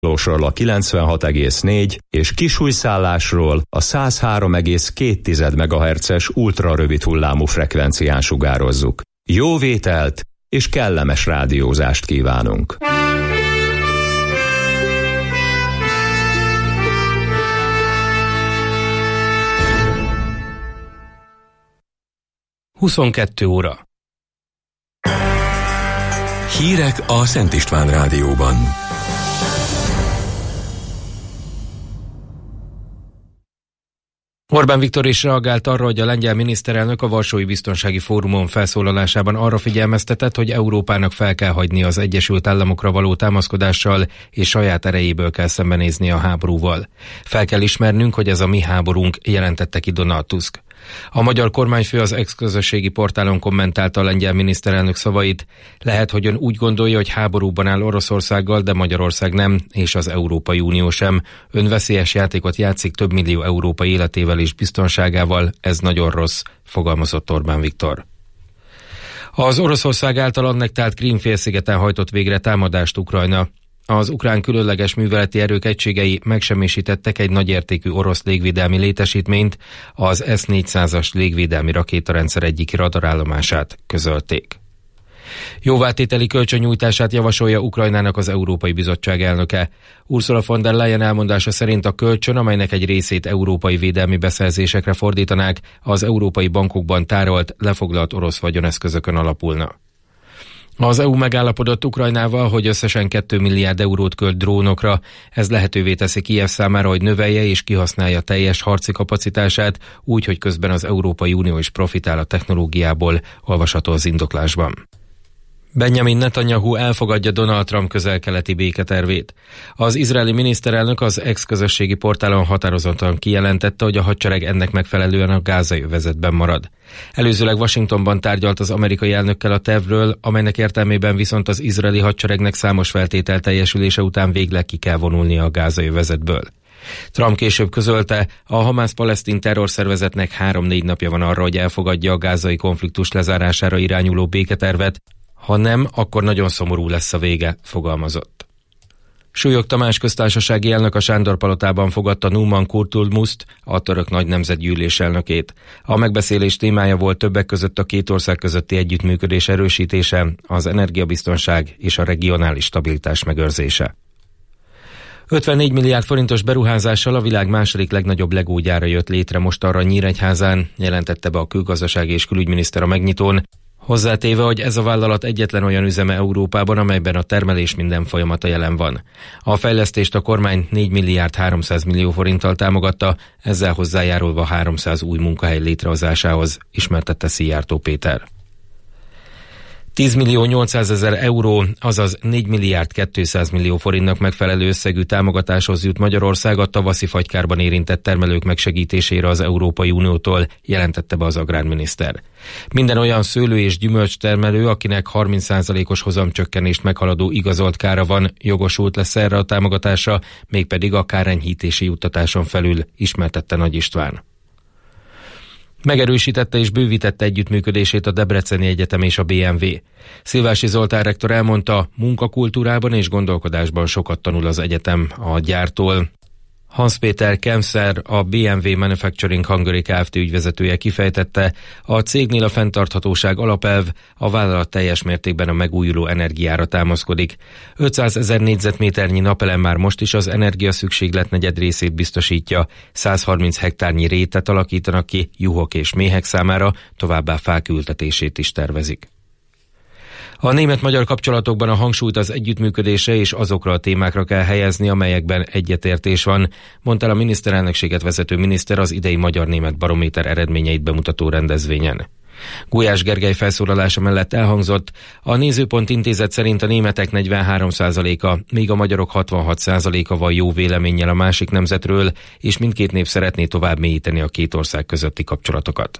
Miklósról a 96,4 és Kisújszállásról a 103,2 MHz-es ultrarövid hullámú frekvencián sugározzuk. Jó vételt és kellemes rádiózást kívánunk! Huszonkettő óra. Hírek a Szent István Rádióban. Orbán Viktor is reagált arra, hogy a lengyel miniszterelnök a Varsói Biztonsági Fórumon felszólalásában arra figyelmeztetett, hogy Európának fel kell hagyni az Egyesült Államokra való támaszkodással, és saját erejéből kell szembenézni a háborúval. Fel kell ismernünk, hogy ez a mi háborúnk, jelentette ki Donald Tusk. A magyar kormányfő az ex-közösségi portálon kommentálta a lengyel miniszterelnök szavait. Lehet, hogy ön úgy gondolja, hogy háborúban áll Oroszországgal, de Magyarország nem, és az Európai Unió sem. Ön veszélyes játékot játszik több millió európai életével és biztonságával, ez nagyon rossz, fogalmazott Orbán Viktor. Az Oroszország által annektált Krím-félszigeten hajtott végre támadást Ukrajna. Az ukrán különleges műveleti erők egységei megsemmisítettek egy nagyértékű orosz légvédelmi létesítményt, az S-400-as légvédelmi rakétarendszer egyik radarállomását közölték. Jóvátételi kölcsönnyújtását javasolja Ukrajnának az Európai Bizottság elnöke. Ursula von der Leyen elmondása szerint a kölcsön, amelynek egy részét európai védelmi beszerzésekre fordítanák, az európai bankokban tárolt, lefoglalt orosz vagyoneszközökön alapulna. Az EU megállapodott Ukrajnával, hogy összesen 2 milliárd eurót költ drónokra. Ez lehetővé teszi Kijev számára, hogy növelje és kihasználja teljes harci kapacitását, úgy, hogy közben az Európai Unió is profitál a technológiából, olvasható az indoklásban. Benjamin Netanyahu elfogadja Donald Trump közel-keleti béketervét. Az izraeli miniszterelnök az ex-közösségi portálon határozottan kijelentette, hogy a hadsereg ennek megfelelően a gázai övezetben marad. Előzőleg Washingtonban tárgyalt az amerikai elnökkel a tervről, amelynek értelmében viszont az izraeli hadseregnek számos feltétel teljesülése után végleg ki kell vonulnia a gázai övezetből. Trump később közölte, a Hamász-palesztin terrorszervezetnek 3-4 napja van arra, hogy elfogadja a gázai konfliktus lezárására irányuló béketervet, ha nem, akkor nagyon szomorú lesz a vége, fogalmazott. Súlyog Tamás köztársasági elnök a Sándor-palotában fogadta Numan Kurtulmuszt, a török nagy nemzetgyűlés elnökét. A megbeszélés témája volt többek között a két ország közötti együttműködés erősítése, az energiabiztonság és a regionális stabilitás megőrzése. 54 milliárd forintos beruházással a világ második legnagyobb legógyára jött létre mostanra Nyíregyházán, jelentette be a külgazdasági és külügyminiszter a megnyitón, hozzátéve, hogy ez a vállalat egyetlen olyan üzeme Európában, amelyben a termelés minden folyamata jelen van. A fejlesztést a kormány 4 milliárd 300 millió forinttal támogatta, ezzel hozzájárulva 300 új munkahely létrehozásához, ismertette Szijjártó Péter. 10 millió 800 ezer euró, azaz 4 milliárd 200 millió forintnak megfelelő összegű támogatáshoz jut Magyarország a tavaszi fagykárban érintett termelők megsegítésére az Európai Uniótól, jelentette be az agrárminiszter. Minden olyan szőlő- és gyümölcstermelő, akinek 30%-os hozamcsökkenést meghaladó igazolt kára van, jogosult lesz erre a támogatásra, mégpedig a kárenyhítési juttatáson felül, ismertette Nagy István. Megerősítette és bővítette együttműködését a Debreceni Egyetem és a BMW. Szilvási Zoltán rektor elmondta, munkakultúrában és gondolkodásban sokat tanul az egyetem a gyártól. Hans Péter Kemszer, a BMW Manufacturing Hungary Kft. Ügyvezetője kifejtette, a cégnél a fenntarthatóság alapelv, a vállalat teljes mértékben a megújuló energiára támaszkodik. 500 000 négyzetméternyi napelem már most is az energiaszükséglet negyed részét biztosítja, 130 hektárnyi rétet alakítanak ki juhok és méhek számára, továbbá fák ültetését is tervezik. A német-magyar kapcsolatokban a hangsúlyt az együttműködésre és azokra a témákra kell helyezni, amelyekben egyetértés van, mondta el a miniszterelnökséget vezető miniszter az idei magyar-német barométer eredményeit bemutató rendezvényen. Gulyás Gergely felszólalása mellett elhangzott, a Nézőpont Intézet szerint a németek 43%-a, míg a magyarok 66%-a van jó véleménnyel a másik nemzetről, és mindkét nép szeretné tovább mélyíteni a két ország közötti kapcsolatokat.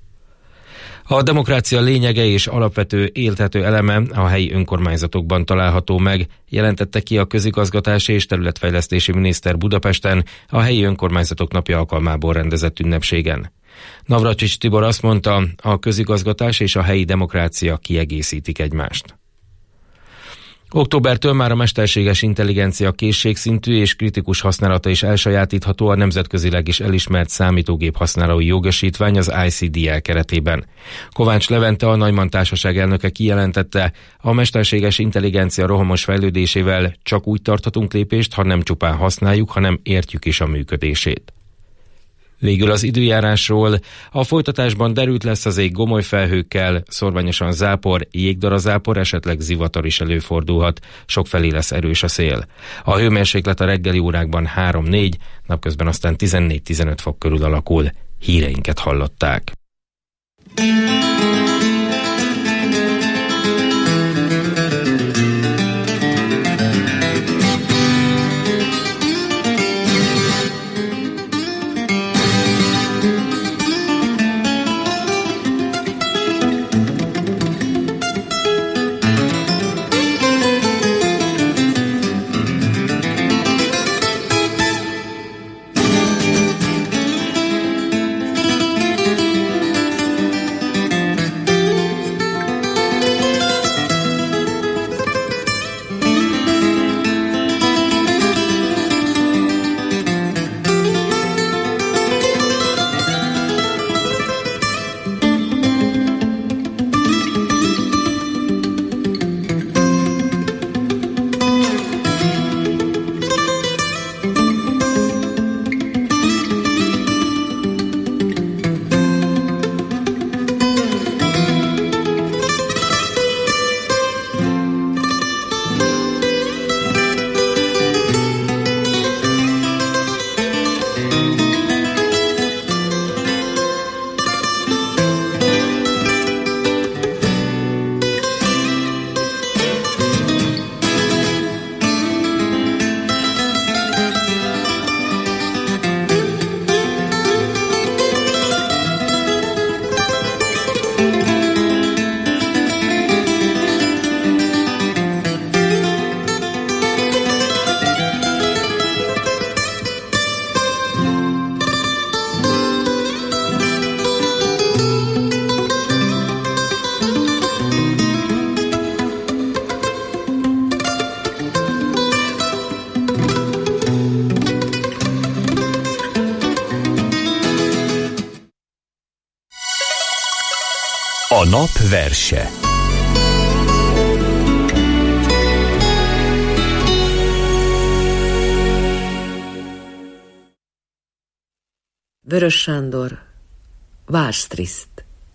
A demokrácia lényege és alapvető éltető eleme a helyi önkormányzatokban található meg, jelentette ki a közigazgatási és területfejlesztési miniszter Budapesten a helyi önkormányzatok napja alkalmából rendezett ünnepségen. Navracsics Tibor azt mondta, a közigazgatás és a helyi demokrácia kiegészítik egymást. Októbertől már a mesterséges intelligencia készségszintű és kritikus használata is elsajátítható a nemzetközileg is elismert számítógép használói jogosítvány az ICDL keretében. Kovács Levente, a Neumann Társaság elnöke kijelentette, a mesterséges intelligencia rohamos fejlődésével csak úgy tarthatunk lépést, ha nem csupán használjuk, hanem értjük is a működését. Végül az időjárásról. A folytatásban derült lesz az ég gomoly felhőkkel, szorványosan zápor, jégdarazápor, esetleg zivatar is előfordulhat, sokfelé lesz erős a szél. A hőmérséklet a reggeli órákban 3-4, napközben aztán 14-15 fok körül alakul. Híreinket hallották. A nap verse. Vörös Sándor, Várstriszt.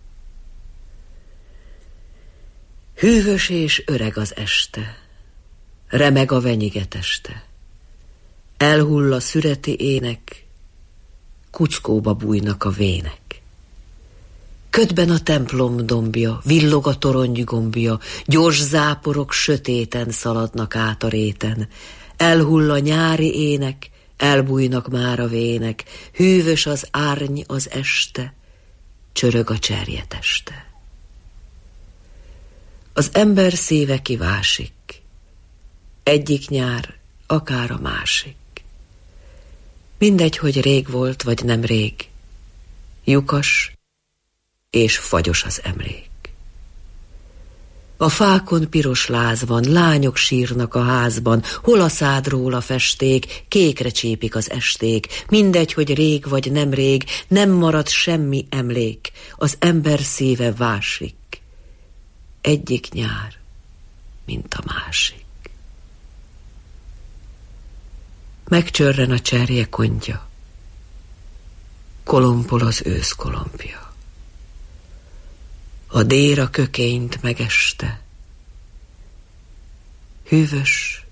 Hűvös és öreg az este, remeg a venyigeteste, elhull a szüreti ének, kucskóba bújnak a vének. Ködben a templom dombja, villog a torony gombja, gyors záporok sötéten szaladnak át a réten. Elhull a nyári ének, elbújnak már a vének, hűvös az árny az este, csörög a cserjeteste. Az ember szíve kivásik, egyik nyár, akár a másik. Mindegy, hogy rég volt, vagy nem rég, lyukas és fagyos az emlék. A fákon piros láz van, lányok sírnak a házban, hol a szádról a festék, kékre csípik az esték. Mindegy, hogy rég vagy nem rég, nem marad semmi emlék, az ember szíve vásik. Egyik nyár, mint a másik. Megcsörren a cserje kontja, kolompol az ősz kolompja. A déra kökényt megeste, hűvös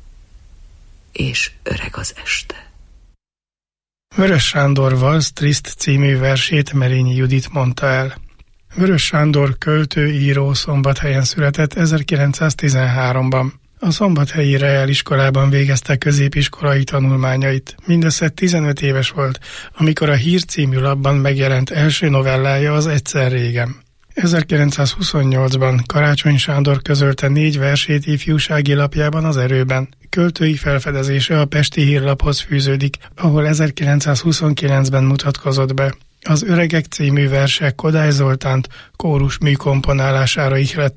és öreg az este. Vörös Sándor Várstriszt című versét Merényi Judit mondta el. Vörös Sándor költő, író Szombathelyen született 1913-ban. A szombathelyi reáliskolában végezte középiskolai tanulmányait. Mindössze 15 éves volt, amikor a Hír című lapban megjelent első novellája, az Egyszer régen. 1928-ban Karácsony Sándor közölte 4 versét ifjúsági lapjában, az Erőben. Költői felfedezése a Pesti Hírlaphoz fűződik, ahol 1929-ben mutatkozott be. Az Öregek című verse Kodály Zoltánt kórus műkomponálására ihlette.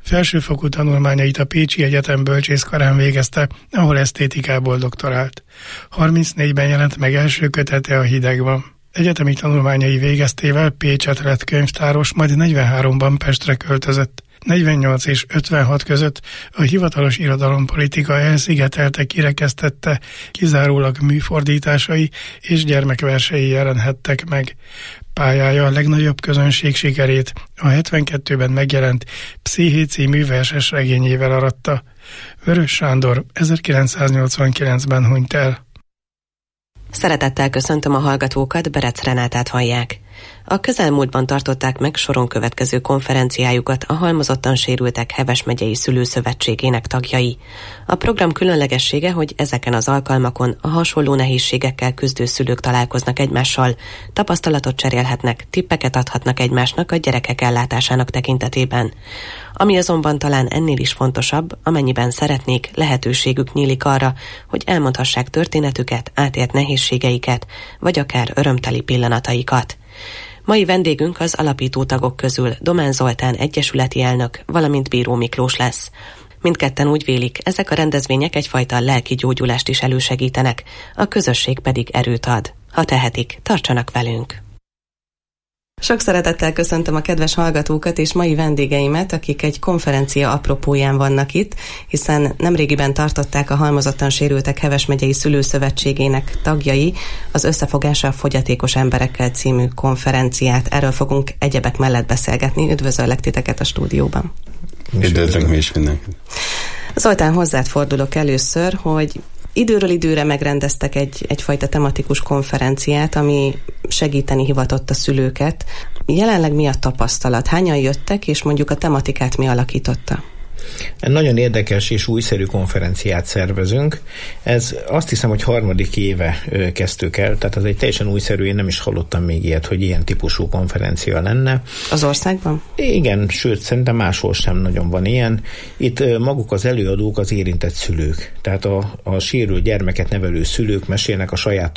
Felsőfokú tanulmányait a Pécsi Egyetem bölcsészkarán végezte, ahol esztétikából doktorált. 34-ben jelent meg első kötete, A hideg van. Egyetemi tanulmányai végeztével Pécset lett könyvtáros, majd 43-ban Pestre költözött. 48 és 56 között a hivatalos irodalompolitika elszigetelte, kirekesztette, kizárólag műfordításai és gyermekversei jelenhettek meg. Pályája a legnagyobb közönség sikerét a 72-ben megjelent Psziché című verses regényével aratta. Vörös Sándor 1989-ben hunyt el. Szeretettel köszöntöm a hallgatókat, Berec Renátát hallják. A közelmúltban tartották meg soron következő konferenciájukat a halmozottan sérültek Heves megyei szülőszövetségének tagjai. A program különlegessége, hogy ezeken az alkalmakon a hasonló nehézségekkel küzdő szülők találkoznak egymással, tapasztalatot cserélhetnek, tippeket adhatnak egymásnak a gyerekek ellátásának tekintetében. Ami azonban talán ennél is fontosabb, amennyiben szeretnék, lehetőségük nyílik arra, hogy elmondhassák történetüket, átélt nehézségeiket, vagy akár örömteli pillanataikat. Mai vendégünk az alapító tagok közül Domán Zoltán egyesületi elnök, valamint Bíró Miklós lesz. Mindketten úgy vélik, ezek a rendezvények egyfajta lelki gyógyulást is elősegítenek, a közösség pedig erőt ad. Ha tehetik, tartsanak velünk! Sok szeretettel köszöntöm a kedves hallgatókat és mai vendégeimet, akik egy konferencia apropóján vannak itt, hiszen nemrégiben tartották a Halmozottan sérültek Heves megyei szülőszövetségének tagjai az Összefogása a fogyatékos emberekkel című konferenciát. Erről fogunk egyebek mellett beszélgetni. Üdvözöllek titeket a stúdióban. Üdvözlök mi is mindenkit. Zoltán, hozzád fordulok először, hogy időről időre megrendeztek egyfajta tematikus konferenciát, ami segíteni hivatott a szülőket. Jelenleg mi a tapasztalat? Hányan jöttek, és mondjuk a tematikát mi alakította? Nagyon érdekes és újszerű konferenciát szervezünk. Ez azt hiszem, hogy 3. éve kezdtük el, tehát ez egy teljesen újszerű, én nem is hallottam még ilyet, hogy ilyen típusú konferencia lenne. Az országban? Igen, sőt, szerintem máshol sem nagyon van ilyen. Itt maguk az előadók az érintett szülők, tehát a sérült gyermeket nevelő szülők mesélnek a saját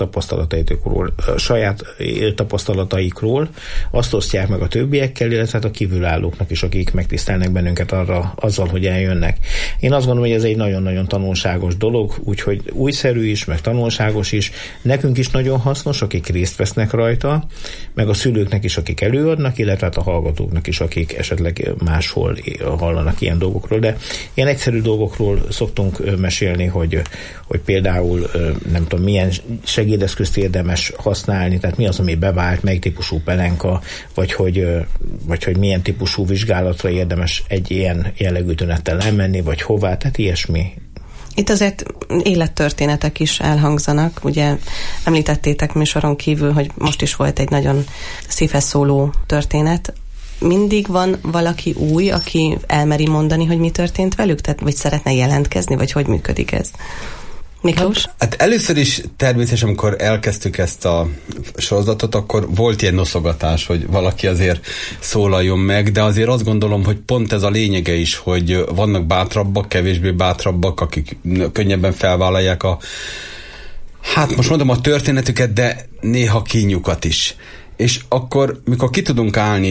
tapasztalataikról, azt osztják meg a többiekkel, illetve a kívülállóknak is, akik megtisztelnek bennünket azzal, hogy eljönnek. Én azt gondolom, hogy ez egy nagyon-nagyon tanulságos dolog, úgyhogy újszerű is, meg tanulságos is. Nekünk is nagyon hasznos, akik részt vesznek rajta, meg a szülőknek is, akik előadnak, illetve a hallgatóknak is, akik esetleg máshol hallanak ilyen dolgokról. De ilyen egyszerű dolgokról szoktunk mesélni, hogy például nem tudom, milyen segédeszközt érdemes használni, tehát mi az, ami bevált, melyik típusú pelenka, vagy hogy milyen típusú vizsgálatra érdemes egy ilyen jellegű tünettel elmenni, vagy hová, tehát ilyesmi. Itt azért élettörténetek is elhangzanak, ugye említettétek műsoron kívül, hogy most is volt egy nagyon szívhez szóló történet. Mindig van valaki új, aki elmeri mondani, hogy mi történt velük, tehát vagy szeretne jelentkezni, vagy hogy működik ez? Miklós? Hát először is természetesen, amikor elkezdtük ezt a sorozatot, akkor volt ilyen noszogatás, hogy valaki azért szólaljon meg, de azért azt gondolom, hogy pont ez a lényege is, hogy vannak bátrabbak, kevésbé bátrabbak, akik könnyebben felvállalják hát most mondom a történetüket, de néha kínjukat is. És akkor, mikor ki tudunk állni,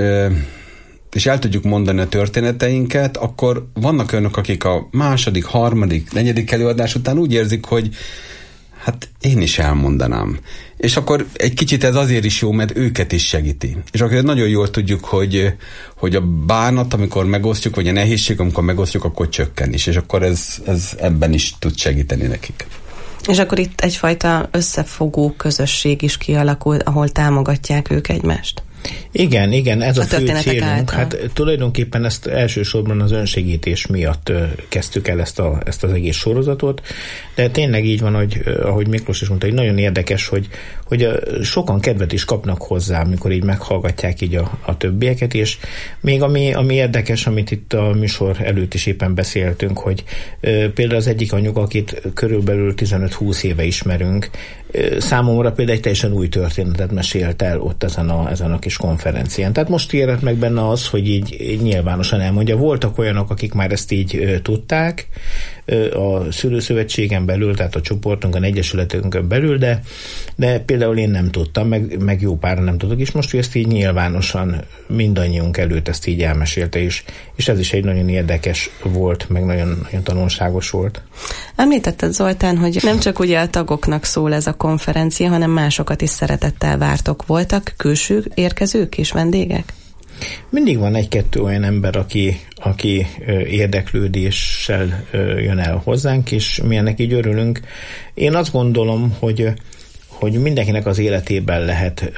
és el tudjuk mondani a történeteinket, akkor vannak olyanok, akik a második, harmadik, negyedik előadás után úgy érzik, hogy hát én is elmondanám. És akkor egy kicsit ez azért is jó, mert őket is segíti. És akkor nagyon jól tudjuk, hogy a bánat, amikor megosztjuk, vagy a nehézség, amikor megosztjuk, akkor csökken is. És akkor ez ebben is tud segíteni nekik. És akkor itt egyfajta összefogó közösség is kialakul, ahol támogatják ők egymást. Igen, ez a fő célunk. Hát tulajdonképpen ezt elsősorban az önsegítés miatt kezdtük el ezt az egész sorozatot, de tényleg így van, hogy ahogy Miklós is mondta, hogy nagyon érdekes, hogy sokan kedvet is kapnak hozzá, amikor így meghallgatják így a többieket, és még ami érdekes, amit itt a műsor előtt is éppen beszéltünk, hogy például az egyik anyuka, akit körülbelül 15-20 éve ismerünk, számomra például egy teljesen új történetet mesélt el ott ezen a kis konferencián. Tehát most érett meg benne az, hogy így nyilvánosan elmondja. Voltak olyanok, akik már ezt így tudták, a szülőszövetségen belül, tehát a csoportunkon, egyesületünkön belül, de például én nem tudtam, meg jó páran nem tudok, és most, hogy ezt így nyilvánosan mindannyiunk előtt ezt így elmesélte is, és ez is egy nagyon érdekes volt, meg nagyon, nagyon tanulságos volt. Említetted, Zoltán, hogy nem csak ugye a tagoknak szól ez a konferencia, hanem másokat is szeretettel vártok. Voltak külső érkezők és vendégek? Mindig van egy-kettő olyan ember, aki érdeklődéssel jön el hozzánk, és mi ennek így örülünk. Én azt gondolom, hogy mindenkinek az életében lehet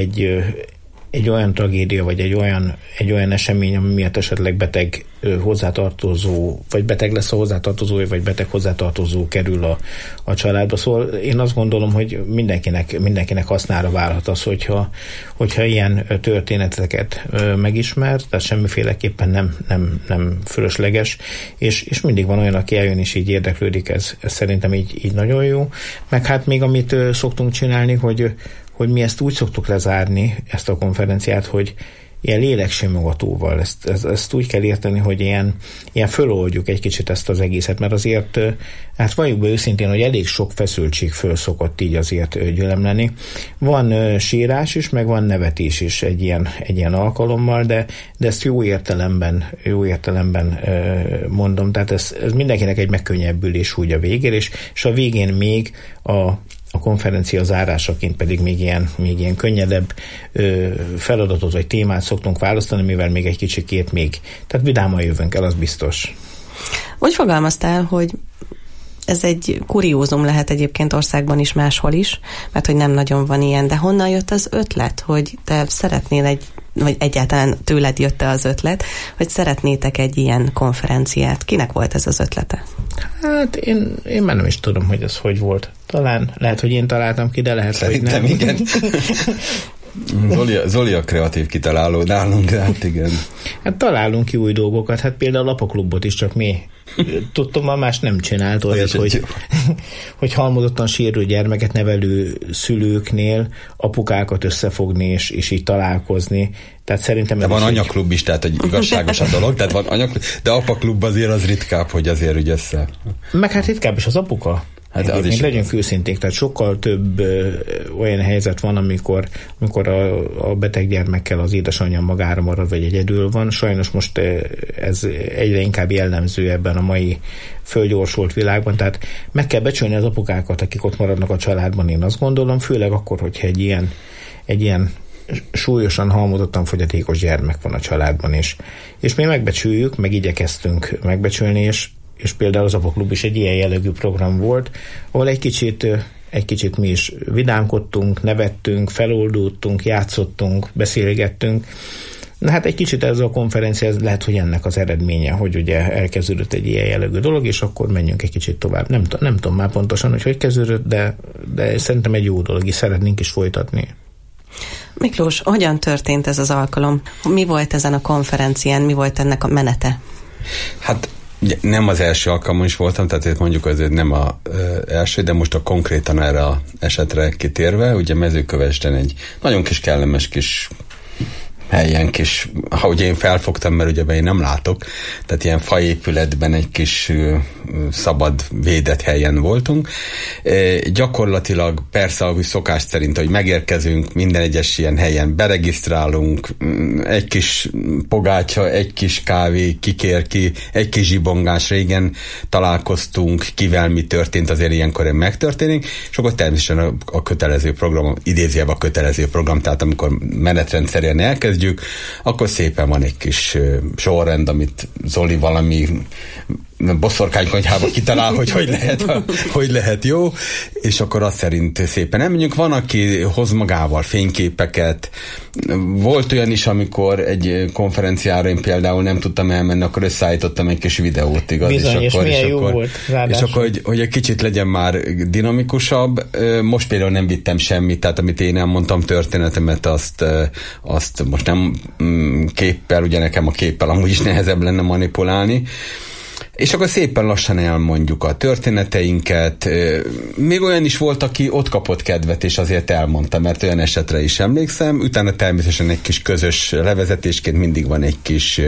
egy olyan tragédia, vagy egy olyan esemény, ami miatt esetleg beteg hozzátartozó, vagy beteg lesz a hozzátartozója, vagy beteg hozzátartozó kerül a családba. Szóval én azt gondolom, hogy mindenkinek hasznára válhat az, hogyha ilyen történeteket megismer, tehát semmiféleképpen nem fölösleges, és mindig van olyan, aki eljön és így érdeklődik, ez szerintem így nagyon jó. Meg hát még amit szoktunk csinálni, hogy mi ezt úgy szoktuk lezárni, ezt a konferenciát, hogy ilyen léleksimogatóval, ezt úgy kell érteni, hogy ilyen föloldjuk egy kicsit ezt az egészet, mert azért, hát valljuk be őszintén, hogy elég sok feszültség föl szokott így azért gyülemleni. Van sírás is, meg van nevetés is egy ilyen alkalommal, de ezt jó értelemben mondom, tehát ez mindenkinek egy megkönnyebbülés úgy a végén, és a végén még a konferencia zárásaként pedig még ilyen könnyedebb feladatot vagy témát szoktunk választani, mivel még egy kicsikét tehát vidáman jövünk el, az biztos. Úgy fogalmaztál, hogy ez egy kuriózum lehet egyébként országban is, máshol is, mert hogy nem nagyon van ilyen, de honnan jött az ötlet, hogy te szeretnél vagy egyáltalán tőled jött-e az ötlet, hogy szeretnétek egy ilyen konferenciát? Kinek volt ez az ötlete? Hát én már nem is tudom, hogy ez hogy volt. Talán lehet, hogy én találtam ki, de lehet, szerintem, hogy nem. Igen. Zoli a kreatív kitaláló nálunk, de hát igen. Hát találunk ki új dolgokat, hát például a Apaklubot is csak mi tudtam, más nem csinált olyat, hogy halmozottan sérülő gyermeket nevelő szülőknél apukákat összefogni és így találkozni. Tehát szerintem... De van anyaklub is, tehát egy igazságos a dolog, tehát van anyaklub, de apaklub azért az ritkább, hogy azért úgy össze. Meg hát ritkább is az apuka. Hát az is legyünk őszinték, tehát sokkal több olyan helyzet van, amikor a beteg gyermekkel az édesanyja magára marad, vagy egyedül van. Sajnos most ez egyre inkább jellemző ebben a mai fölgyorsult világban, tehát meg kell becsülni az apukákat, akik ott maradnak a családban, én azt gondolom, főleg akkor, hogyha egy ilyen súlyosan halmozottan fogyatékos gyermek van a családban is. És mi megbecsüljük, meg igyekeztünk megbecsülni, és például az Apaklub is egy ilyen jellegű program volt, ahol egy kicsit mi is vidámkodtunk, nevettünk, feloldódtunk, játszottunk, beszélgettünk. Na hát egy kicsit ez a konferencia, ez lehet, hogy ennek az eredménye, hogy ugye elkezdődött egy ilyen jellegű dolog, és akkor menjünk egy kicsit tovább. Nem tudom már pontosan, hogy kezdődött, de szerintem egy jó dolog, és szeretnénk is folytatni. Miklós, hogyan történt ez az alkalom? Mi volt ezen a konferencián, mi volt ennek a menete? Hát nem az első alkalommal is voltam, tehát mondjuk azért nem az első, de most konkrétan erre az esetre kitérve, ugye Mezőkövesten egy nagyon kis kellemes kis helyen kis, ahogy én felfogtam, mert ugye én nem látok, tehát ilyen faépületben egy kis szabad, védett helyen voltunk. Gyakorlatilag persze, ahogy szokás szerint, hogy megérkezünk, minden egyes ilyen helyen beregisztrálunk, egy kis pogácsa, egy kis kávé, kikér ki, egy kis zsibongás, régen találkoztunk, kivel mi történt, azért ilyenkor megtörténik, és akkor természetesen a kötelező program, idézőjelben a kötelező program, tehát amikor menetrendszerűen elkezdjük, akkor szépen van egy kis sorrend, amit Zoli valami boszorkánykonyhába kitalál, hogy lehet jó, és akkor azt szerint szépen elmegyünk. Van, aki hoz magával fényképeket. Volt olyan is, amikor egy konferenciára én például nem tudtam elmenni, akkor összeállítottam egy kis videót, igaz? Bizony, és milyen jó volt. És akkor, hogy egy kicsit legyen már dinamikusabb. Most például nem vittem semmit, tehát amit én elmondtam történetemet, azt most nem képpel, ugye nekem a képpel amúgy is nehezebb lenne manipulálni. És akkor szépen lassan elmondjuk a történeteinket. Még olyan is volt, aki ott kapott kedvet, és azért elmondta, mert olyan esetre is emlékszem. Utána természetesen egy kis közös levezetésként mindig van egy kis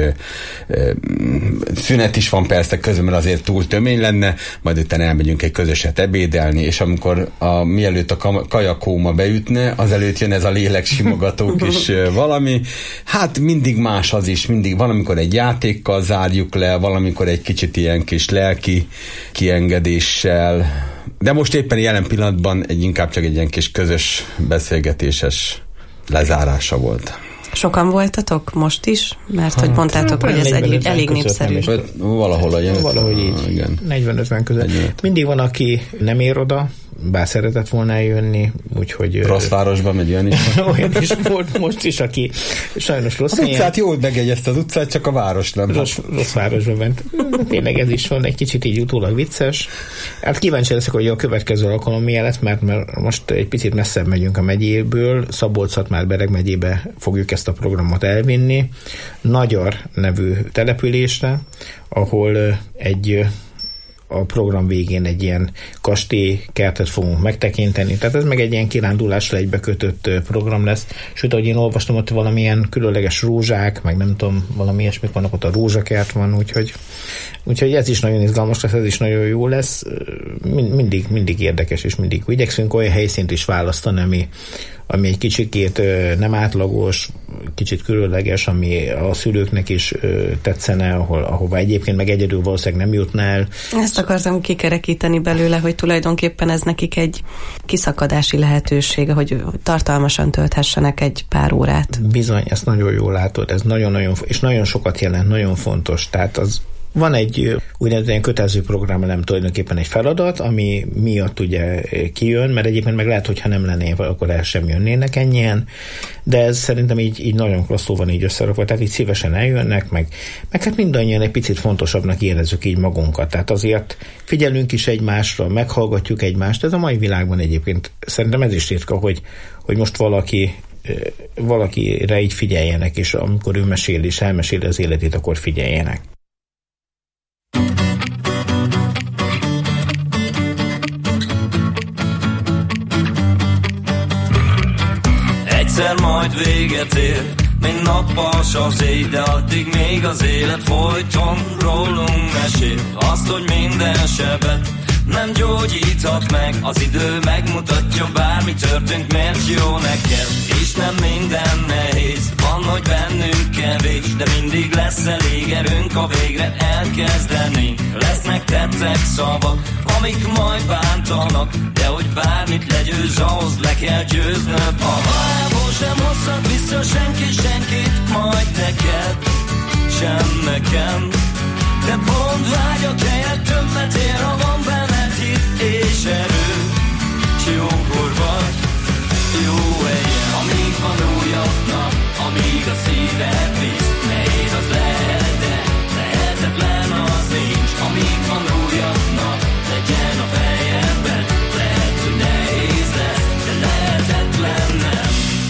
szünet is van persze közben, mert azért túl tömény lenne, majd utána elmegyünk egy közöset ebédelni, és amikor mielőtt a kajakóma beütne, azelőtt jön ez a léleksimogató kis valami. Hát mindig más az is, mindig valamikor egy játékkal zárjuk le, valamikor egy kicsit ilyen kis lelki kiengedéssel, de most éppen jelen pillanatban inkább csak egy ilyen kis közös beszélgetéses lezárása volt. Sokan voltatok most is? Mert hogy mondtátok, hogy ez elég népszerű. Valahogy így. 40-50 között. Mindig van, aki nem ér oda, bár szeretett volna eljönni, úgyhogy... Rossz városban megy olyan is. Olyan is volt most is, aki sajnos rossz helyen. Az utcát jól megjegyezte, az utcát, csak a város nem. Rossz városban ment. Tényleg ez is van, egy kicsit így utólag vicces. Hát kíváncsi leszek, hogy a következő alkalom milyen lesz, mert most egy picit messzebb megyünk a megyéből, Szabolcs-Szatmár-Bereg megyébe fogjuk ezt a programot elvinni. Nagyar nevű településre, ahol a program végén egy ilyen kastélykertet fogunk megtekinteni. Tehát ez meg egy ilyen kirándulásra egybekötött program lesz. Sőt, ahogy én olvastam, ott valamilyen különleges rózsák, meg nem tudom, valami ilyesmik vannak, ott a rózsakert van, úgyhogy ez is nagyon izgalmas lesz, ez is nagyon jó lesz. Mindig érdekes, és mindig igyekszünk olyan helyszínt is választani, ami egy kicsikét nem átlagos, kicsit különleges, ami a szülőknek is tetszene, ahova egyébként meg egyedül valószínűleg nem jutna el. Ezt akartam kikerekíteni belőle, hogy tulajdonképpen ez nekik egy kiszakadási lehetőség, hogy tartalmasan tölthessenek egy pár órát. Bizony, ezt nagyon jól látod, ez nagyon-nagyon, és nagyon sokat jelent, nagyon fontos. Tehát az van egy úgynevezett kötelező program, nem tulajdonképpen egy feladat, ami miatt ugye kijön, mert egyébként meg lehet, hogy ha nem lenné, akkor el sem jönnének ennyien, de ez szerintem így nagyon klasszul van így összerakva, tehát így szívesen eljönnek, meg hát mindannyian egy picit fontosabbnak érezzük így magunkat, tehát azért figyelünk is egymásra, meghallgatjuk egymást, ez a mai világban egyébként szerintem ez is ritka, hogy most valakire így figyeljenek, és amikor ő mesél és elmeséli az életét, akkor figyeljenek. Egyszer majd véget ér, mint nappals az éj, de addig még az élet folyton rólunk mesél. Azt, hogy minden sebet nem gyógyíthat meg, az idő megmutatja, bármi történt, miért jó neked. És nem minden nehéz, van, hogy bennünk kevés, de mindig lesz elég erőnk, ha végre elkezdenénk. Lesznek tettek szavak, amik majd bántanak, de hogy bármit legyőz, ahhoz le kell győznöd. A halálból sem hozhat vissza senki senkit, majd neked, sem nekem. De pont vágyak helyett többet ér, ha van benned hit és erő. S jókor vagy, jó helyen, amíg van újabb nap, amíg a szíved visz. Nehéz az lehet, de lehetetlen az nincs. Amíg van újabb nap, legyen a fejedben. Lehet, hogy nehéz lesz, de lehetetlen nem.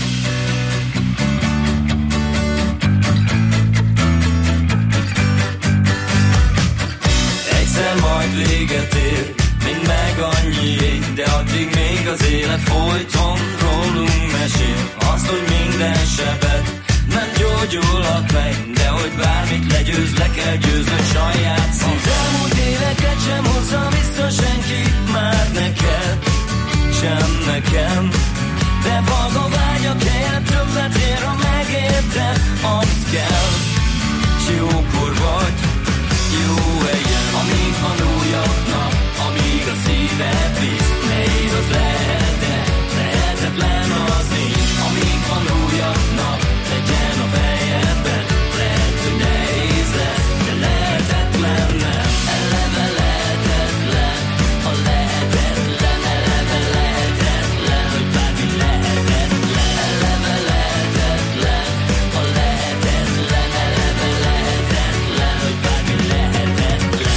Majd véget ér, mint meg annyié, de addig még az élet folyton rólunk mesél. Azt, hogy minden sebet nem gyógyulhat meg, de hogy bármit legyőz, le kell győznöd saját szív. Az elmúlt éveket sem hozza vissza senki, már neked, sem nekem. De valga vágyak helyett többet ér, ha megérted, azt kell. S jókor vagy, jó helyen, amíg van újabb nap, amíg a szíved visz. Nehéz az lehet, de lehetetlen az nincs. Amíg van újabb nap, legyen a fejedben. Lehet, hogy nehéz lesz, de lehetetlen nem. Eleve lehetetlen, a lehetetlen, eleve lehetetlen, hogy bármi lehetetlen. Eleve lehetetlen, a lehetetlen, eleve lehetetlen, hogy bármi lehetetlen.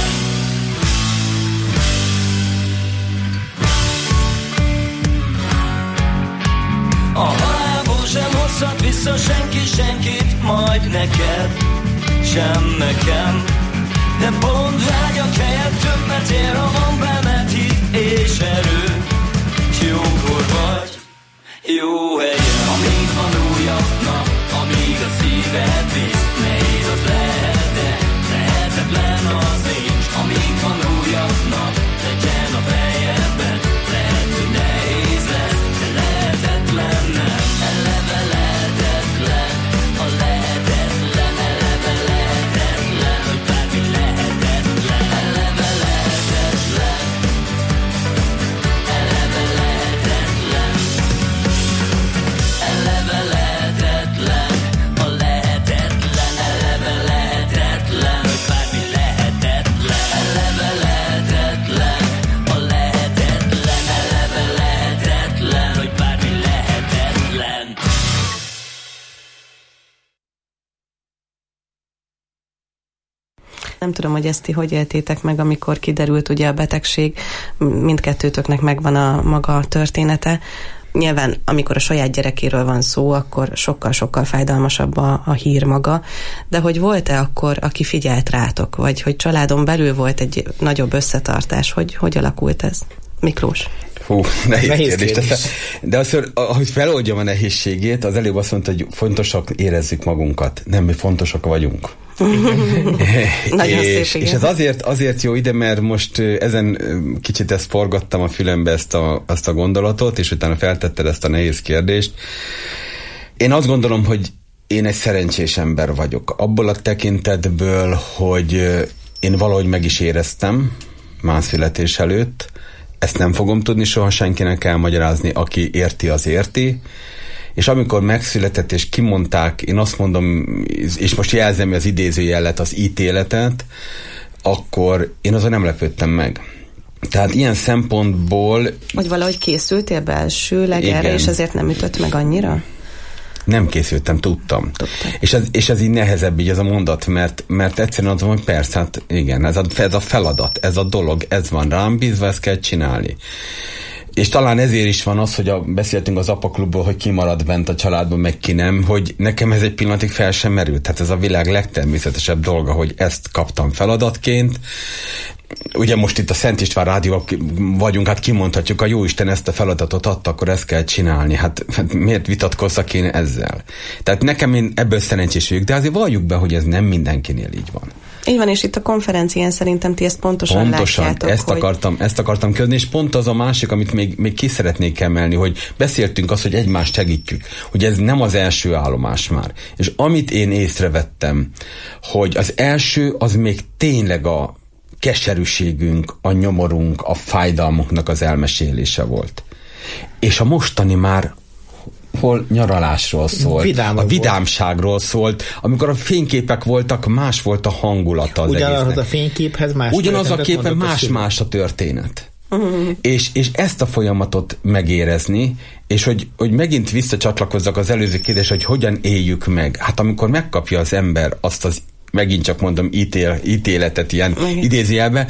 A halálból sem hozhat vissza senki senkit, majd neked, sem nekem. de pont vágyak helyett többet ér, ha van benned hit és erő. S jókor vagy, jó helyen, amíg van újabb nap, amíg a szíved visz. Nehéz az lehet, de lehetetlen az nincs. Amíg van újabb nap, legyen a fejedben. Lehet, hogy nehéz lesz, de lehetetlen nem. Eleve lehetetlen, a lehetetlen. Eleve lehetetlen, hogy bármi lehetetlen. Eleve lehetetlen, eleve lehetetlen. Eleve lehetetlen, a lehetetlen. Eleve lehetetlen, hogy bármi lehetetlen. Eleve lehetetlen, a lehetetlen. Eleve lehetetlen, hogy bármi lehetetlen. Nem tudom, hogy ezt ti hogy éltétek meg, amikor kiderült ugye a betegség, mindkettőtöknek megvan a maga története. Nyilván, amikor a saját gyerekéről van szó, akkor sokkal-sokkal fájdalmasabb a hír maga, de hogy volt-e akkor, aki figyelt rátok, vagy hogy családon belül volt egy nagyobb összetartás, hogy alakult ez? Miklós? Hú, nehéz kérdés. De azért, ahogy feloldjam a nehézségét, az előbb azt mondta, hogy fontosak érezzük magunkat. Nem, mi fontosak vagyunk. Nagyon szép, és ez azért jó ide, mert most ezen kicsit ezt forgattam a fülembe ezt a gondolatot, és utána feltetted ezt a nehéz kérdést. Én azt gondolom, hogy én egy szerencsés ember vagyok. Abból a tekintetből, hogy én valahogy meg is éreztem más születés előtt. Ezt nem fogom tudni soha senkinek elmagyarázni, aki érti, az érti. És amikor megszületett és kimondták, én azt mondom, és most jelzem az idézőjelet, az ítéletet, akkor én azon nem lepődtem meg. Tehát ilyen szempontból... Hogy valahogy készültél belsőleg erre, és ezért nem ütött meg annyira? Nem készültem, tudtam. És ez így nehezebb így ez a mondat, mert egyszerűen az van, hogy persze, hát igen, ez a feladat, ez a dolog, ez van rám bízva, ezt kell csinálni. És talán ezért is van az, hogy beszéltünk az apaklubból, hogy ki marad bent a családban, meg ki nem, hogy nekem ez egy pillanatig fel sem merült. Tehát ez a világ legtermészetesebb dolga, hogy ezt kaptam feladatként. Ugye most itt a Szent István Rádió vagyunk, hát kimondhatjuk, a Jóisten ezt a feladatot adta, akkor ezt kell csinálni. Hát miért vitatkozzak én ezzel? Tehát nekem én ebből szerencsés vagyok, de azért valljuk be, hogy ez nem mindenkinél így van. Így van, és itt a konferencián szerintem ti ezt pontosan látjátok. Ezt akartam kérdezni, és pont az a másik, amit még ki szeretnék emelni, hogy beszéltünk azt, hogy egymást segítjük, hogy ez nem az első állomás már. És amit én észrevettem, hogy az első az még tényleg a keserűségünk, a nyomorunk, a fájdalmunknak az elmesélése volt. És a mostani már hol nyaralásról szólt, a vidámságról szólt, amikor a fényképek voltak, más volt a hangulata az egésznek. Ugyanaz a fényképhez más. Ugyanaz a képen más a történet. És ezt a folyamatot megérezni, és hogy megint visszacsatlakozzak az előző kérdés, hogy hogyan éljük meg. Hát amikor megkapja az ember azt az, megint csak mondom, ítéletet ilyen idézőjelbe,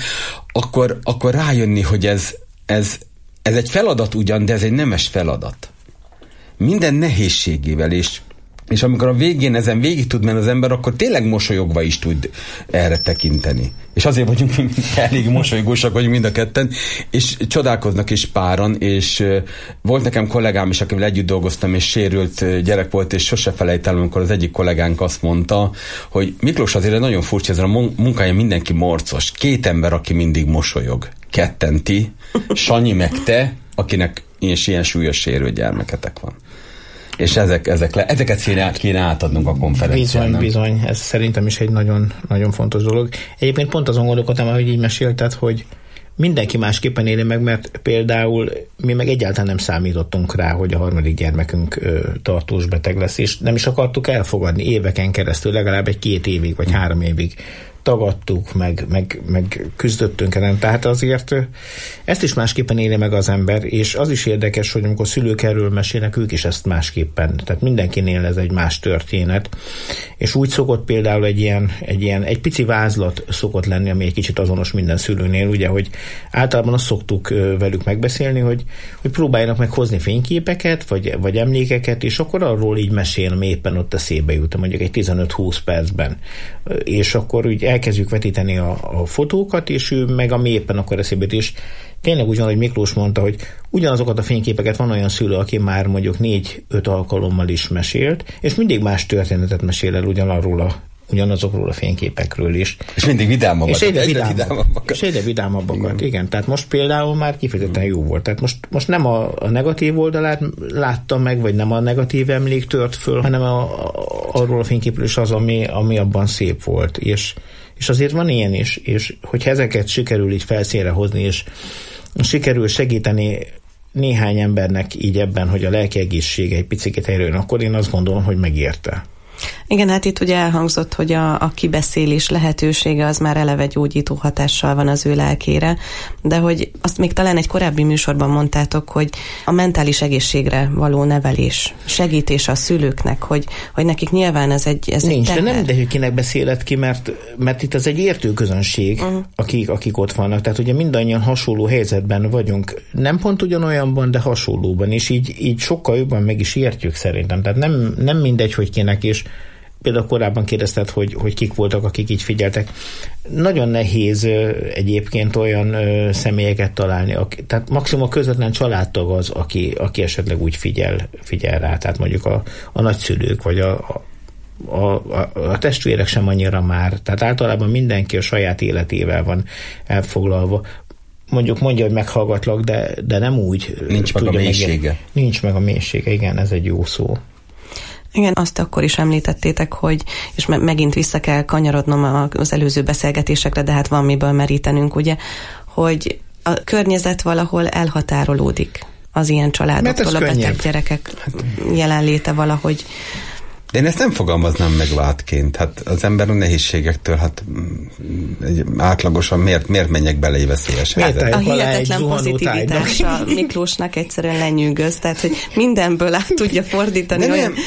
akkor rájönni, hogy ez egy feladat ugyan, de ez egy nemes feladat. Minden nehézségével, és amikor a végén ezen végig tud menni az ember, akkor tényleg mosolyogva is tud erre tekinteni. És azért vagyunk elég mosolygósak vagyunk mind a ketten, és csodálkoznak is páran, és volt nekem kollégám is, akivel együtt dolgoztam, és sérült gyerek volt, és sose felejtem, amikor az egyik kollégánk azt mondta, hogy Miklós, azért nagyon furcsa, ezen a munkája mindenki morcos. 2 ember, aki mindig mosolyog. 2 ti, Sanyi meg te, akinek ilyen súlyos sérült gyermeketek van. És ezeket kéne átadnunk a konferencián. Bizony, ez szerintem is egy nagyon, nagyon fontos dolog. Egyébként pont azon gondolkodtam, ahogy így mesélted, hogy mindenki másképpen éli meg, mert például mi meg egyáltalán nem számítottunk rá, hogy a 3. gyermekünk tartós beteg lesz, és nem is akartuk elfogadni éveken keresztül, legalább 2 évig, vagy 3 évig tagadtuk, meg küzdöttünk ellen. Tehát azért ezt is másképpen éli meg az ember, és az is érdekes, hogy amikor szülők erről mesélnek, ők is ezt másképpen. Tehát mindenkinél ez egy más történet. És úgy szokott például egy pici vázlat szokott lenni, ami egy kicsit azonos minden szülőnél, ugye, hogy általában azt szoktuk velük megbeszélni, hogy próbáljanak meg hozni fényképeket, vagy emlékeket, és akkor arról így mesél, ami éppen ott eszébe jut, mondjuk egy 15-20 percben. És akkor úgy elkezdjük vetíteni a fotókat, és ő meg ami éppen akkor eszébe is. Tényleg úgy van, hogy Miklós mondta, hogy ugyanazokat a fényképeket van olyan szülő, aki már mondjuk 4-5 alkalommal is mesélt, és mindig más történetet mesél el ugyanazokról a fényképekről is. És mindig vidámabbakat. És egyre vidámabbakat. Igen, tehát most például már kifejezetten jó volt. Tehát most nem a negatív oldalát láttam meg, vagy nem a negatív emlék tört föl, hanem arról a fényképről is az, ami abban szép volt. És azért van ilyen is, és hogyha ezeket sikerül így felszínre hozni, és sikerül segíteni néhány embernek így ebben, hogy a lelki egészsége egy picit helyrejön, akkor én azt gondolom, hogy megérte. Igen, hát itt ugye elhangzott, hogy a kibeszélés lehetősége az már eleve gyógyító hatással van az ő lelkére, de hogy azt még talán egy korábbi műsorban mondtátok, hogy a mentális egészségre való nevelés, segítés a szülőknek, hogy nekik nyilván ez egy nincs, teher. De nem mindegy, hogy kinek beszéled ki, mert itt az egy értő közönség, akik ott vannak. Tehát ugye mindannyian hasonló helyzetben vagyunk. Nem pont ugyanolyanban, de hasonlóban, és így sokkal jobban meg is értjük szerintem. Tehát nem mindegy, hogy kinek is. Például korábban kérdezted, hogy kik voltak, akik így figyeltek. Nagyon nehéz egyébként olyan személyeket találni, tehát maximum a közvetlen családtag az, aki esetleg úgy figyel rá. Tehát mondjuk a nagyszülők, vagy a testvérek sem annyira már. Tehát általában mindenki a saját életével van elfoglalva. Mondja, hogy meghallgatlak, de nem úgy. Nincs meg a mélysége. Nincs meg a mélysége, igen, ez egy jó szó. Igen, azt akkor is említettétek, hogy, és megint vissza kell kanyarodnom az előző beszélgetésekre, de hát van miből merítenünk, ugye, hogy a környezet valahol elhatárolódik az ilyen családoktól, a beteg gyerekek jelenléte valahogy. De én ezt nem fogalmaznám meg vádként. Hát az ember a nehézségektől, átlagosan miért menjek bele egy veszélyes helyzetbe? A hihetetlen pozitivitása Miklósnak egyszerűen lenyűgöz, tehát hogy mindenből át tudja fordítani.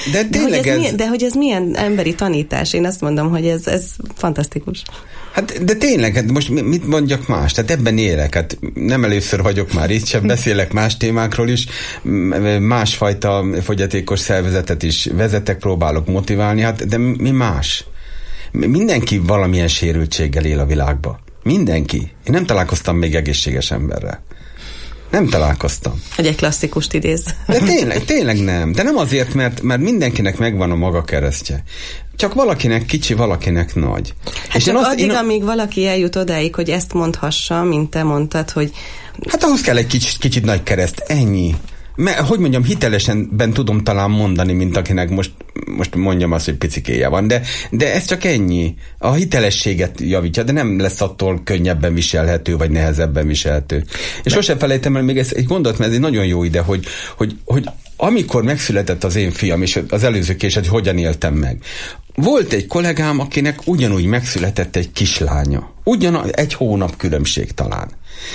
De hogy ez milyen emberi tanítás? Én azt mondom, hogy ez fantasztikus. Hát, de tényleg, hát most mit mondjak más? Tehát ebben élek, hát nem először vagyok már itt, sem beszélek más témákról is, másfajta fogyatékos szervezetet is vezetek, próbálok motiválni, hát de mi más? Mindenki valamilyen sérültséggel él a világba. Mindenki. Én nem találkoztam még egészséges emberrel. Nem találkoztam. Hogy egy klasszikust idéz. De tényleg nem. De nem azért, mert mindenkinek megvan a maga keresztje. Csak valakinek kicsi, valakinek nagy. Hát és csak amíg valaki eljut odáig, hogy ezt mondhassa, mint te mondtad, hogy... Hát ahhoz kell egy kicsit nagy kereszt, ennyi. Hogy mondjam, hitelesen tudom talán mondani, mint akinek most mondjam azt, hogy picikéje van, de ez csak ennyi. A hitelességet javítja, de nem lesz attól könnyebben viselhető, vagy nehezebben viselhető. És sosem felejtem el még ezt egy gondolat, mert ez egy nagyon jó ide, hogy amikor megszületett az én fiam, és az előző később, hogy hogyan éltem meg. Volt egy kollégám, akinek ugyanúgy megszületett egy kislánya. Egy hónap különbség talán.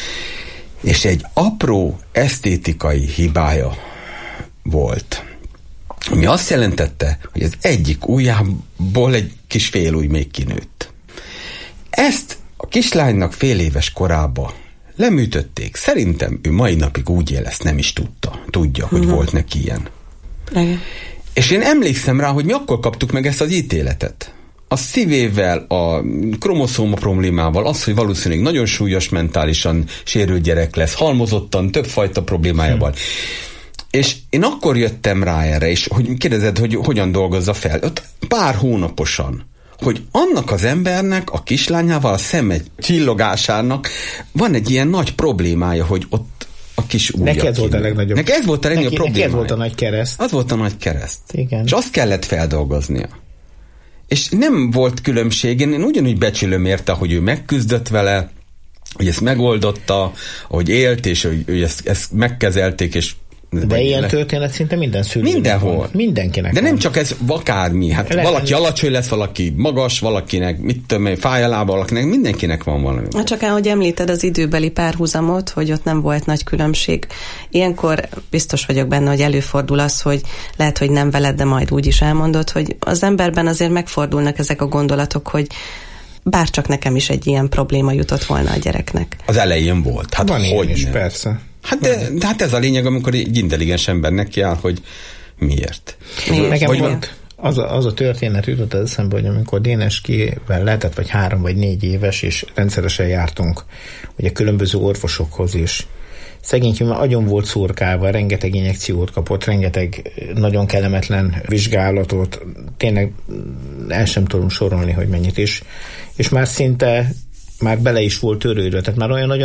És egy apró esztétikai hibája volt. Ami azt jelentette, hogy az egyik ujjából egy kis félujj még kinőtt. Ezt a kislánynak fél éves korában leműtötték. Szerintem ő mai napig úgy él, ezt nem is tudja, hogy volt neki ilyen. És én emlékszem rá, hogy mi akkor kaptuk meg ezt az ítéletet. A szívével, a kromoszóma problémával, az, hogy valószínűleg nagyon súlyos mentálisan sérült gyerek lesz, halmozottan, többfajta problémájával. És én akkor jöttem rá erre, és hogy kérdezed, hogy hogyan dolgozza fel. Ott pár hónaposan, hogy annak az embernek, a kislányával, a szeme csillogásának van egy ilyen nagy problémája, hogy ott a kis ujja. Neki ez volt a legnagyobb. Neki ez volt a legnagyobb problémája. Neki ez volt a nagy kereszt. Az volt a nagy kereszt. Igen. És azt kellett feldolgoznia. És nem volt különbség, én ugyanúgy becsülöm érte, hogy ő megküzdött vele, hogy ezt megoldotta, hogy élt, és hogy ezt megkezelték, és de ilyen történet szinte minden szülőnek mindenhol. Van. Mindenkinek de nem van. Csak ez akármi. Hát valaki alacsony lesz, valaki magas, valakinek mit tudom, fáj a lába, valakinek, mindenkinek van valami. Csak ahogy említed az időbeli párhuzamot, hogy ott nem volt nagy különbség. Ilyenkor biztos vagyok benne, hogy előfordul az, hogy lehet, hogy nem veled, de majd úgy is elmondod, hogy az emberben azért megfordulnak ezek a gondolatok, hogy bárcsak nekem is egy ilyen probléma jutott volna a gyereknek. Az elején volt. Hát van ilyen is, persze. De hát ez a lényeg, amikor egy intelligens ember neki áll, hogy miért. Nekem Az a történet jutott az eszembe, hogy amikor Déneskivel lehetett, vagy 3 vagy 4 éves, és rendszeresen jártunk ugye különböző orvosokhoz is. Szegénykém már agyon volt szurkálva, rengeteg injekciót kapott, rengeteg nagyon kellemetlen vizsgálatot, tényleg el sem tudom sorolni, hogy mennyit is. És már szinte bele is volt törődve, tehát már olyan nagyon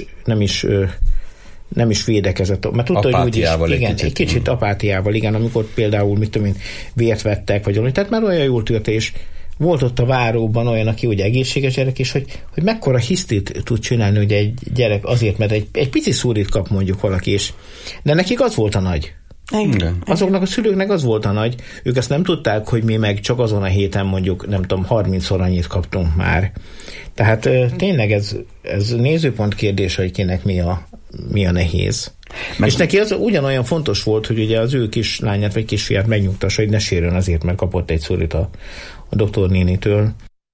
nem is védekezett, mert tudta, hogy úgyis, igen, egy kicsit apátiával, igen, amikor például, mit tudom én, vért vettek, vagy valami, tehát már olyan jól tűrt, és volt ott a váróban olyan, aki ugye egészséges gyerek is, hogy mekkora hisztit tud csinálni ugye egy gyerek azért, mert egy pici szúrit kap mondjuk valaki is. De nekik az volt a nagy. Igen. Azoknak a szülőknek az volt a nagy. Ők ezt nem tudták, hogy mi meg csak azon a héten mondjuk, nem tudom, 30-szor annyit kaptunk már. Tehát tényleg ez nézőpont kérdés, hogy kinek mi a nehéz. És neki az ugyanolyan fontos volt, hogy ugye az ő kislányát vagy kisfiát megnyugtassa, hogy ne sérjön azért, mert kapott egy szurit a doktornénitől.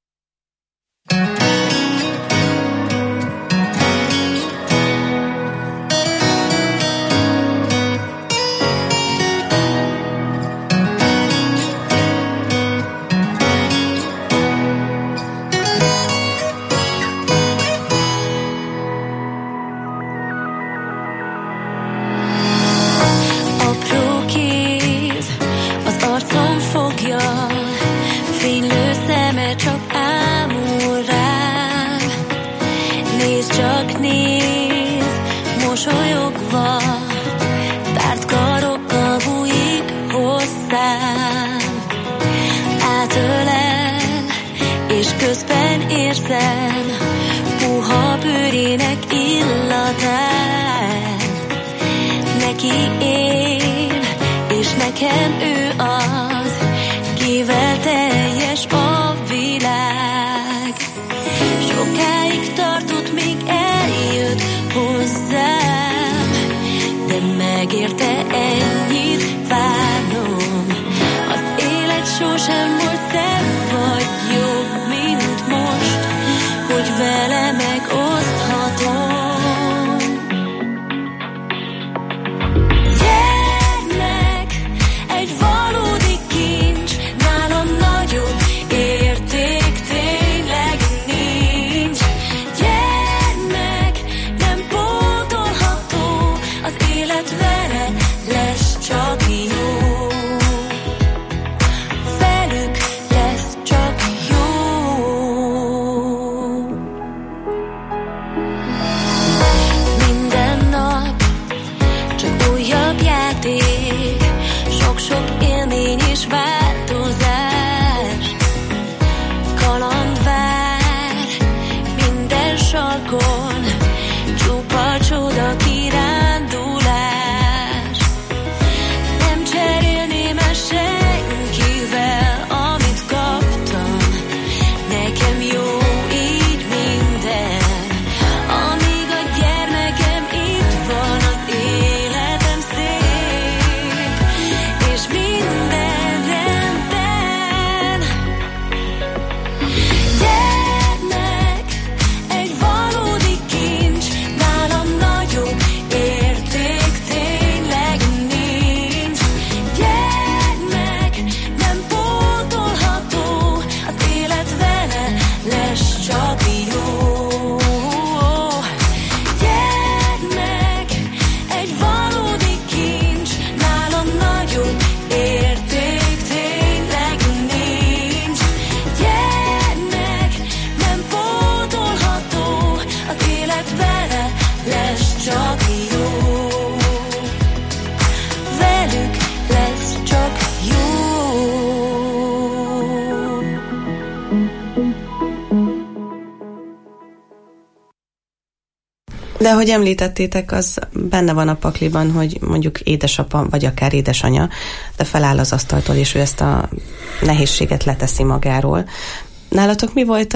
De ahogy említettétek, az benne van a pakliban, hogy mondjuk édesapa, vagy akár édesanya, de feláll az asztaltól, és ő ezt a nehézséget leteszi magáról. Nálatok mi volt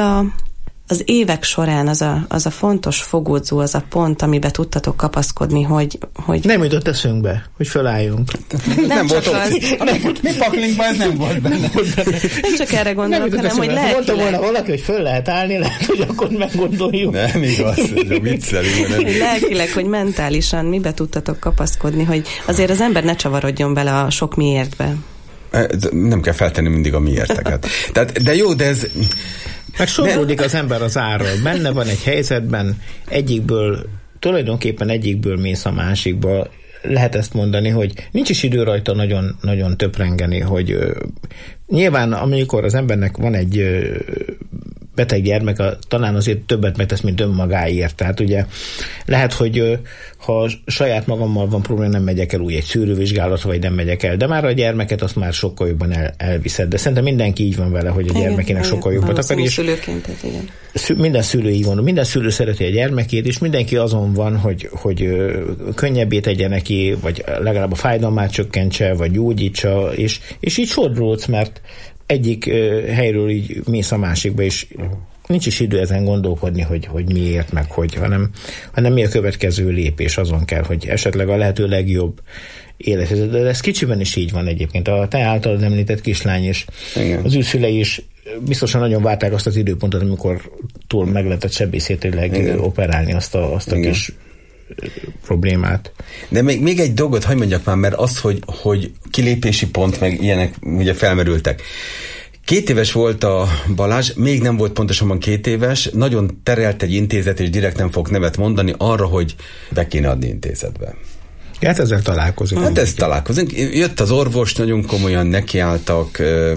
az évek során az a fontos fogódzó, az a pont, amiben tudtatok kapaszkodni, hogy... Nem jutott eszünkbe, hogy felálljunk. Nem volt ott. Mi paklinkban ez nem volt benne. Nem csak erre gondolok, hanem hogy lelkileg. Mondta volna valaki, hogy föl lehet állni, lehet, hogy akkor meggondoljuk. Nem igaz, de viccelünk. Lelkileg, hogy mentálisan mibe tudtatok kapaszkodni, hogy azért az ember ne csavarodjon bele a sok miértbe. Nem kell feltenni mindig a miérteket. Tehát, de jó, de ez... Mert sodródik az ember az árral. Benne van egy helyzetben, tulajdonképpen egyikből mész a másikba. Lehet ezt mondani, hogy nincs is idő rajta nagyon, nagyon töprengeni, hogy nyilván amikor az embernek van egy beteg gyermek, talán azért többet megtesz, mint önmagáért. Tehát ugye lehet, hogy ha saját magammal van probléma, nem megyek el úgy egy szűrővizsgálatra, vagy nem megyek el, de már a gyermeket azt már sokkal jobban elviszed. De szerintem mindenki így van vele, hogy a gyermekének sokkal jobbat akar. És szülőként, igen. Minden szülő így van, minden szülő szereti a gyermekét, és mindenki azon van, hogy könnyebbé tegye neki, vagy legalább a fájdalmát csökkentse, vagy gyógyítsa, és így sodródsz, mert egyik helyről így mész a másikba, és nincs is idő ezen gondolkodni, hogy miért, meg hogy, hanem mi a következő lépés, azon kell, hogy esetleg a lehető legjobb életet. De ez kicsiben is így van egyébként. A te általad említett kislány is, az ő szülei is biztosan nagyon várták azt az időpontot, amikor túl meg lehetett sebészetileg operálni azt a kis problémát. De még egy dolgot hadd mondjak már, mert az, hogy kilépési pont, meg ilyenek ugye felmerültek. 2 éves volt a Balázs, még nem volt pontosabban 2 éves, nagyon terelt egy intézet, és direkt nem fogok nevet mondani arra, hogy be kéne adni intézetbe. Hát ezzel találkozunk. Hát ezt találkozunk. Jött az orvos, nagyon komolyan nekiálltak,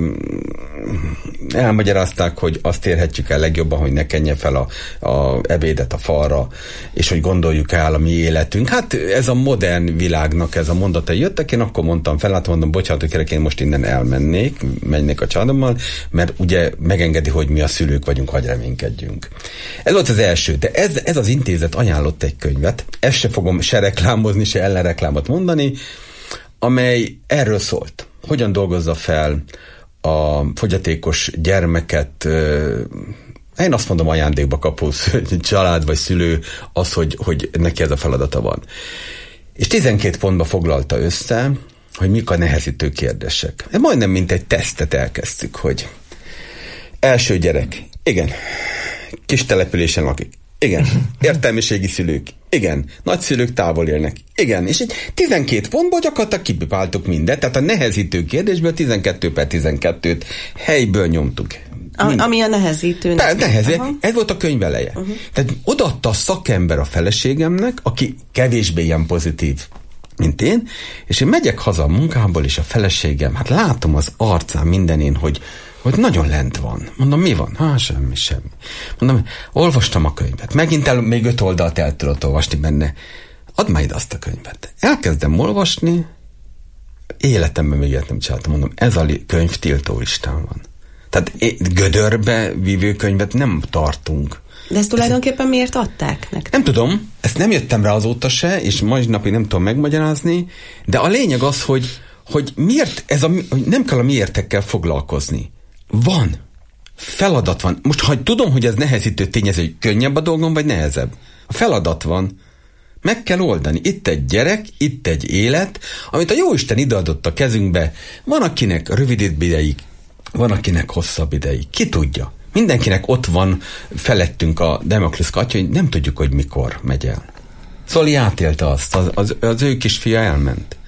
elmagyarázták, hogy azt érhetjük el legjobban, hogy ne kenje fel a ebédet a falra, és hogy gondoljuk el a mi életünk. Hát ez a modern világnak ez a mondatai jöttek, én akkor mondtam fel, hát mondom, bocsánat, kérlek, én most innen mennék a családommal, mert ugye megengedi, hogy mi a szülők vagyunk, hagy reménykedjünk. Ez volt az első, de ez az intézet ajánlott egy könyvet, ezt se fogom se reklámozni, se ellenreklámot mondani, amely erről szólt. Hogyan dolgozza fel a fogyatékos gyermeket, én azt mondom, ajándékba kapó család vagy szülő az, hogy neki ez a feladata van. És 12 pontba foglalta össze, hogy mik a nehezítő kérdések. Majdnem mint egy tesztet elkezdtük, hogy első gyerek, igen, kis településen lakik, igen, értelmiségi szülők, igen, nagyszülők távol élnek, igen, és egy 12 pontból gyakorlatilag kipipáltuk mindent, tehát a nehezítő kérdésből 12/12-t helyből nyomtuk. Ami a nehezítő. Ez volt a könyv eleje. Tehát odaadta a szakember a feleségemnek, aki kevésbé ilyen pozitív, mint én, és én megyek haza a munkából, és a feleségem, hát látom az arcán mindenén, hogy nagyon lent van. Mondom, mi van? Semmi. Mondom, olvastam a könyvet. Megint még 5 oldalt el tudott olvasni benne. Add már ide azt a könyvet. Elkezdem olvasni, életemben még ilyet nem csináltam. Mondom, ez a könyv tiltó listán van. Tehát gödörbe vívő könyvet nem tartunk. De ezt tulajdonképpen miért adták nektek? Nem tudom, ezt nem jöttem rá azóta se, és mai napig nem tudom megmagyarázni, de a lényeg az, hogy miért hogy nem kell a miértekkel foglalkozni. Van. Feladat van. Most, ha tudom, hogy ez nehezítő tényező, hogy könnyebb a dolgom, vagy nehezebb. A feladat van. Meg kell oldani. Itt egy gyerek, itt egy élet, amit a Jóisten ideadott a kezünkbe. Van, akinek rövid ideig, van, akinek hosszabb ideig. Ki tudja? Mindenkinek ott van felettünk a Damoklész kardja, hogy nem tudjuk, hogy mikor megy el. Zoli átélte azt, az ő kisfia elment.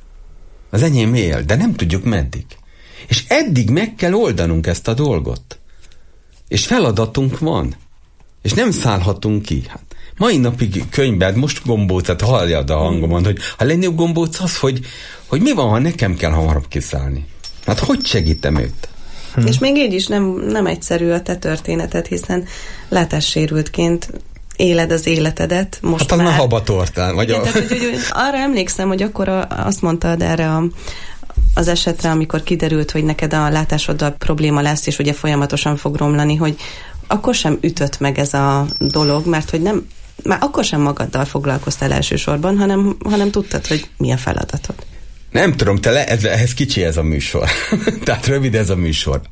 Az enyém él, de nem tudjuk meddig. És eddig meg kell oldanunk ezt a dolgot. És feladatunk van. És nem szállhatunk ki. Hát, mai napig könyved, most gombócát, halljad a hangomon, hogy ha lennél gombóc az, hogy mi van, ha nekem kell hamarabb kiszállni. Hát hogy segítem őt? És még így is nem egyszerű a te történeted, hiszen látássérültként éled az életedet. Most hát az már habatortán. Vagy igen, tehát, hogy arra emlékszem, hogy akkor azt mondtad erre az esetre, amikor kiderült, hogy neked a látásoddal probléma lesz, és ugye folyamatosan fog romlani, hogy akkor sem ütött meg ez a dolog, mert hogy nem, már akkor sem magaddal foglalkoztál elsősorban, hanem tudtad, hogy mi a feladatod. Nem tudom, ehhez kicsi ez a műsor. Tehát rövid ez a műsor.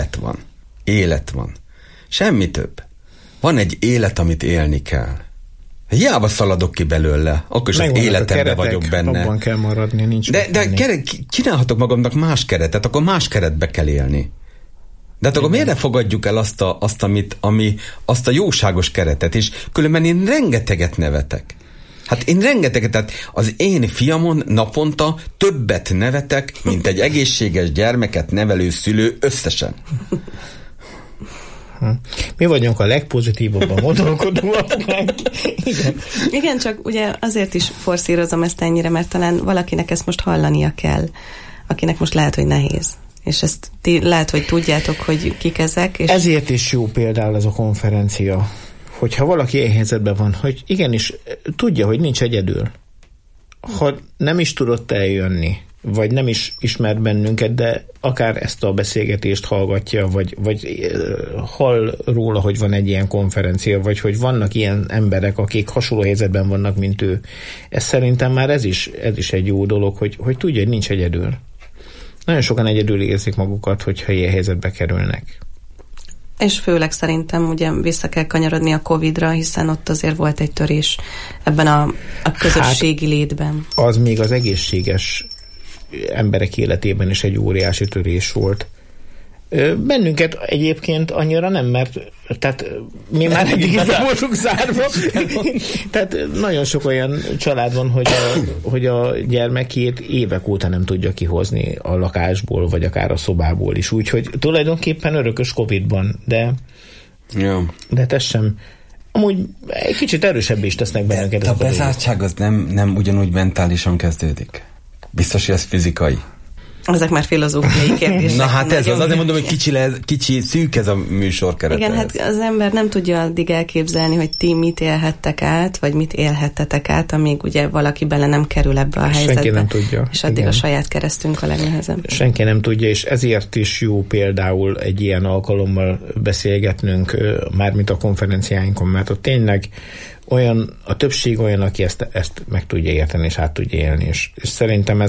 Élet van. Semmi több. Van egy élet, amit élni kell. Hiába szaladok ki belőle, akkor is az életemben vagyok benne. Abban kell maradni, nincs. De csinálhatok magamnak más keretet, akkor más keretbe kell élni. De hát akkor miért ne fogadjuk el azt a jóságos keretet, és különben én rengeteget nevetek. Hát én rengeteget, tehát az én fiamon naponta többet nevetek, mint egy egészséges gyermeket nevelő szülő összesen. Mi vagyunk a legpozitívabban gondolkodóak. Igen, csak ugye azért is forszírozom ezt ennyire, mert talán valakinek ezt most hallania kell, akinek most lehet, hogy nehéz. És ezt lehet, hogy tudjátok, hogy kik ezek. És ezért is jó például ez a konferencia, hogyha valaki ilyen helyzetben van, hogy igenis tudja, hogy nincs egyedül. Ha nem is tudott eljönni, vagy nem is ismert bennünket, de akár ezt a beszélgetést hallgatja, vagy hall róla, hogy van egy ilyen konferencia, vagy hogy vannak ilyen emberek, akik hasonló helyzetben vannak, mint ő. Ez szerintem már ez is egy jó dolog, hogy tudja, hogy nincs egyedül. Nagyon sokan egyedül érzik magukat, hogyha ilyen helyzetbe kerülnek. És főleg szerintem ugye vissza kell kanyarodni a Covid-ra, hiszen ott azért volt egy törés ebben a közösségi létben. Az még az egészséges emberek életében is egy óriási törés volt. Bennünket egyébként annyira nem, mert tehát mi már eddig is be voltunk zárva. Tehát nagyon sok olyan család van, hogy a gyermekét évek óta nem tudja kihozni a lakásból, vagy akár a szobából is. Úgyhogy tulajdonképpen örökös Covid-ban, de ez sem. Amúgy egy kicsit erősebb is tesznek bennünket. De a bezártság az nem ugyanúgy mentálisan kezdődik. Biztos, hogy ez fizikai. Ezek már filozófiai kérdések. Na hát ez az, azért mondom, hogy kicsi, szűk ez a műsor kerete. Igen, hát az ember nem tudja addig elképzelni, hogy ti mit élhettek át, vagy mit élhettetek át, amíg ugye valaki bele nem kerül ebbe a helyzetbe. Senki nem tudja. És addig igen. A saját keresztünk a legnehezebb. Senki nem tudja, és ezért is jó például egy ilyen alkalommal beszélgetnünk, mármint a konferenciáinkon, mert ott tényleg a többség olyan, aki ezt meg tudja érteni, és át tudja élni. És szerintem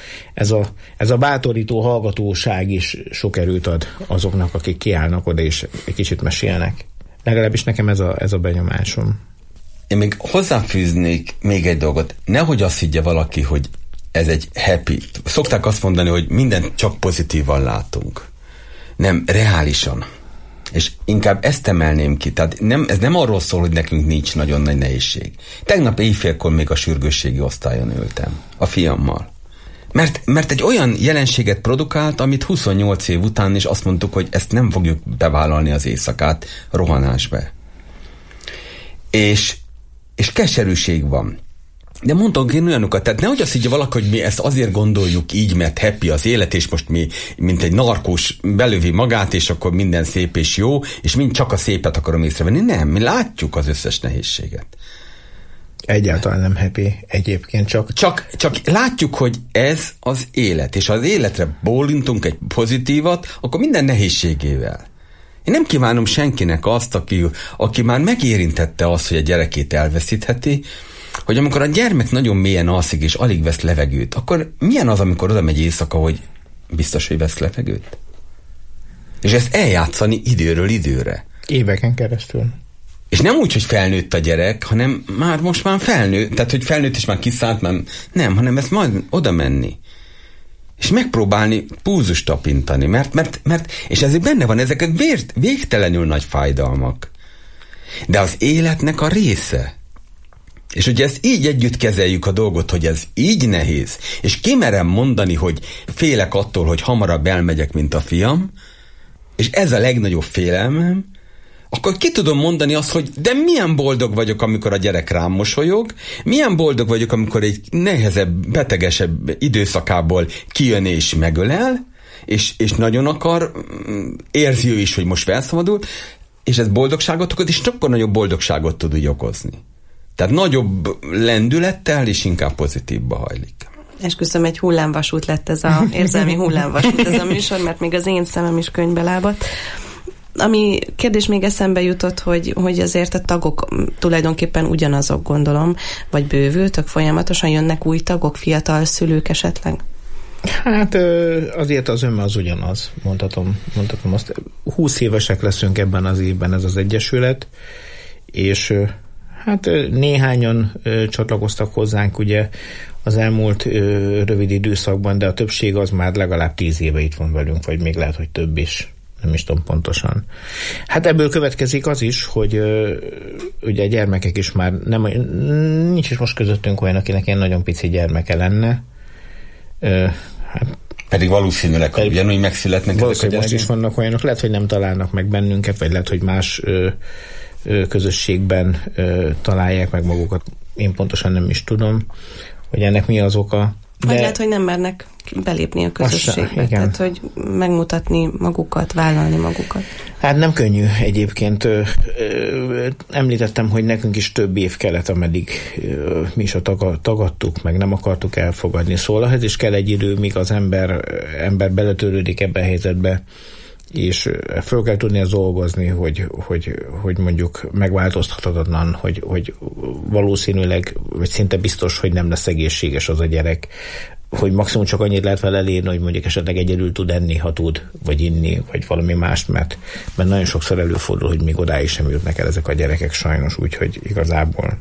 ez a bátorító hallgatóság is sok erőt ad azoknak, akik kiállnak oda, és egy kicsit mesélnek. Legalábbis nekem ez a benyomásom. Én még hozzáfűznék még egy dolgot. Nehogy azt higgye valaki, hogy ez egy happy. Szokták azt mondani, hogy mindent csak pozitívan látunk. Nem, reálisan. És inkább ezt emelném ki. Tehát ez nem arról szól, hogy nekünk nincs nagyon nagy nehézség. Tegnap éjfélkor még a sürgősségi osztályon ültem a fiammal. Mert egy olyan jelenséget produkált, amit 28 év után is azt mondtuk, hogy ezt nem fogjuk bevállalni az éjszakát rohanásbe. És keserűség van. De mondtam én olyanokat, tehát nehogy azt higgye valaki, hogy mi ezt azért gondoljuk így, mert happy az élet, és most mi, mint egy narkós belövi magát, és akkor minden szép és jó, és mind csak a szépet akarom észrevenni. Nem, mi látjuk az összes nehézséget. Egyáltalán nem happy egyébként, csak látjuk, hogy ez az élet, és ha az életre bólintunk egy pozitívat, akkor minden nehézségével. Én nem kívánom senkinek azt, aki már megérintette azt, hogy a gyerekét elveszítheti, hogy amikor a gyermek nagyon mélyen alszik, és alig vesz levegőt, akkor milyen az, amikor oda megy éjszaka, hogy biztos, hogy vesz levegőt? És ezt eljátszani időről időre. Éveken keresztül. És nem úgy, hogy felnőtt a gyerek, hanem most már felnőtt, tehát hogy felnőtt és már kiszállt, nem, hanem ezt majd oda menni. És megpróbálni púzus tapintani, mert és ezért benne van ezek végtelenül nagy fájdalmak. De az életnek a része. És ugye ezt így együtt kezeljük a dolgot, hogy ez így nehéz, és kimerem mondani, hogy félek attól, hogy hamarabb elmegyek, mint a fiam, és ez a legnagyobb félelmem, akkor ki tudom mondani azt, hogy de milyen boldog vagyok, amikor a gyerek rám mosolyog, milyen boldog vagyok, amikor egy nehezebb, betegesebb időszakából kijön és megölel, és nagyon akar, érzi ő is, hogy most felszabadul, és ez boldogságot okoz, és akkor nagyobb boldogságot tud úgy okozni. Tehát nagyobb lendülettel, és inkább pozitívba hajlik. Esküszöm, egy hullámvasút lett ez a érzelmi hullámvasút ez a műsor, mert még az én szemem is könyvbe lábadt. Ami kérdés még eszembe jutott, hogy azért a tagok tulajdonképpen ugyanazok, gondolom, vagy bővültök, folyamatosan jönnek új tagok, fiatal szülők esetleg? Hát azért az önme az ugyanaz, mondhatom azt. 20 évesek leszünk ebben az évben, ez az egyesület, és hát néhányan csatlakoztak hozzánk ugye az elmúlt rövid időszakban, de a többség az már legalább 10 éve itt van velünk, vagy még lehet, hogy több is. nem is tudom pontosan. Hát ebből következik az is, hogy ugye a gyermekek is már nincs is most közöttünk olyan, akinek ilyen nagyon pici gyermeke lenne. Pedig valószínűleg ugyanúgy megszületnek ezek a gyerekek. Most is vannak olyanok, lehet, hogy nem találnak meg bennünket, vagy lehet, hogy más közösségben találják meg magukat. Én pontosan nem is tudom, hogy ennek mi az oka. Vagy lehet, hogy nem mernek belépni a közösségbe. Tehát, hogy megmutatni magukat, vállalni magukat. Hát nem könnyű egyébként. Említettem, hogy nekünk is több év kellett, ameddig mi is tagadtuk, meg nem akartuk elfogadni. Szóval ahhez is kell egy idő, míg az ember beletörődik ebbe a helyzetbe, és föl kell tudni dolgozni, hogy mondjuk megváltoztathatatlan, hogy valószínűleg, vagy szinte biztos, hogy nem lesz egészséges az a gyerek, hogy maximum csak annyit lehet vele elérni, hogy mondjuk esetleg egyedül tud enni, ha tud, vagy inni, vagy valami mást, mert nagyon sokszor előfordul, hogy még odáig sem jutnak el ezek a gyerekek sajnos, úgyhogy igazából.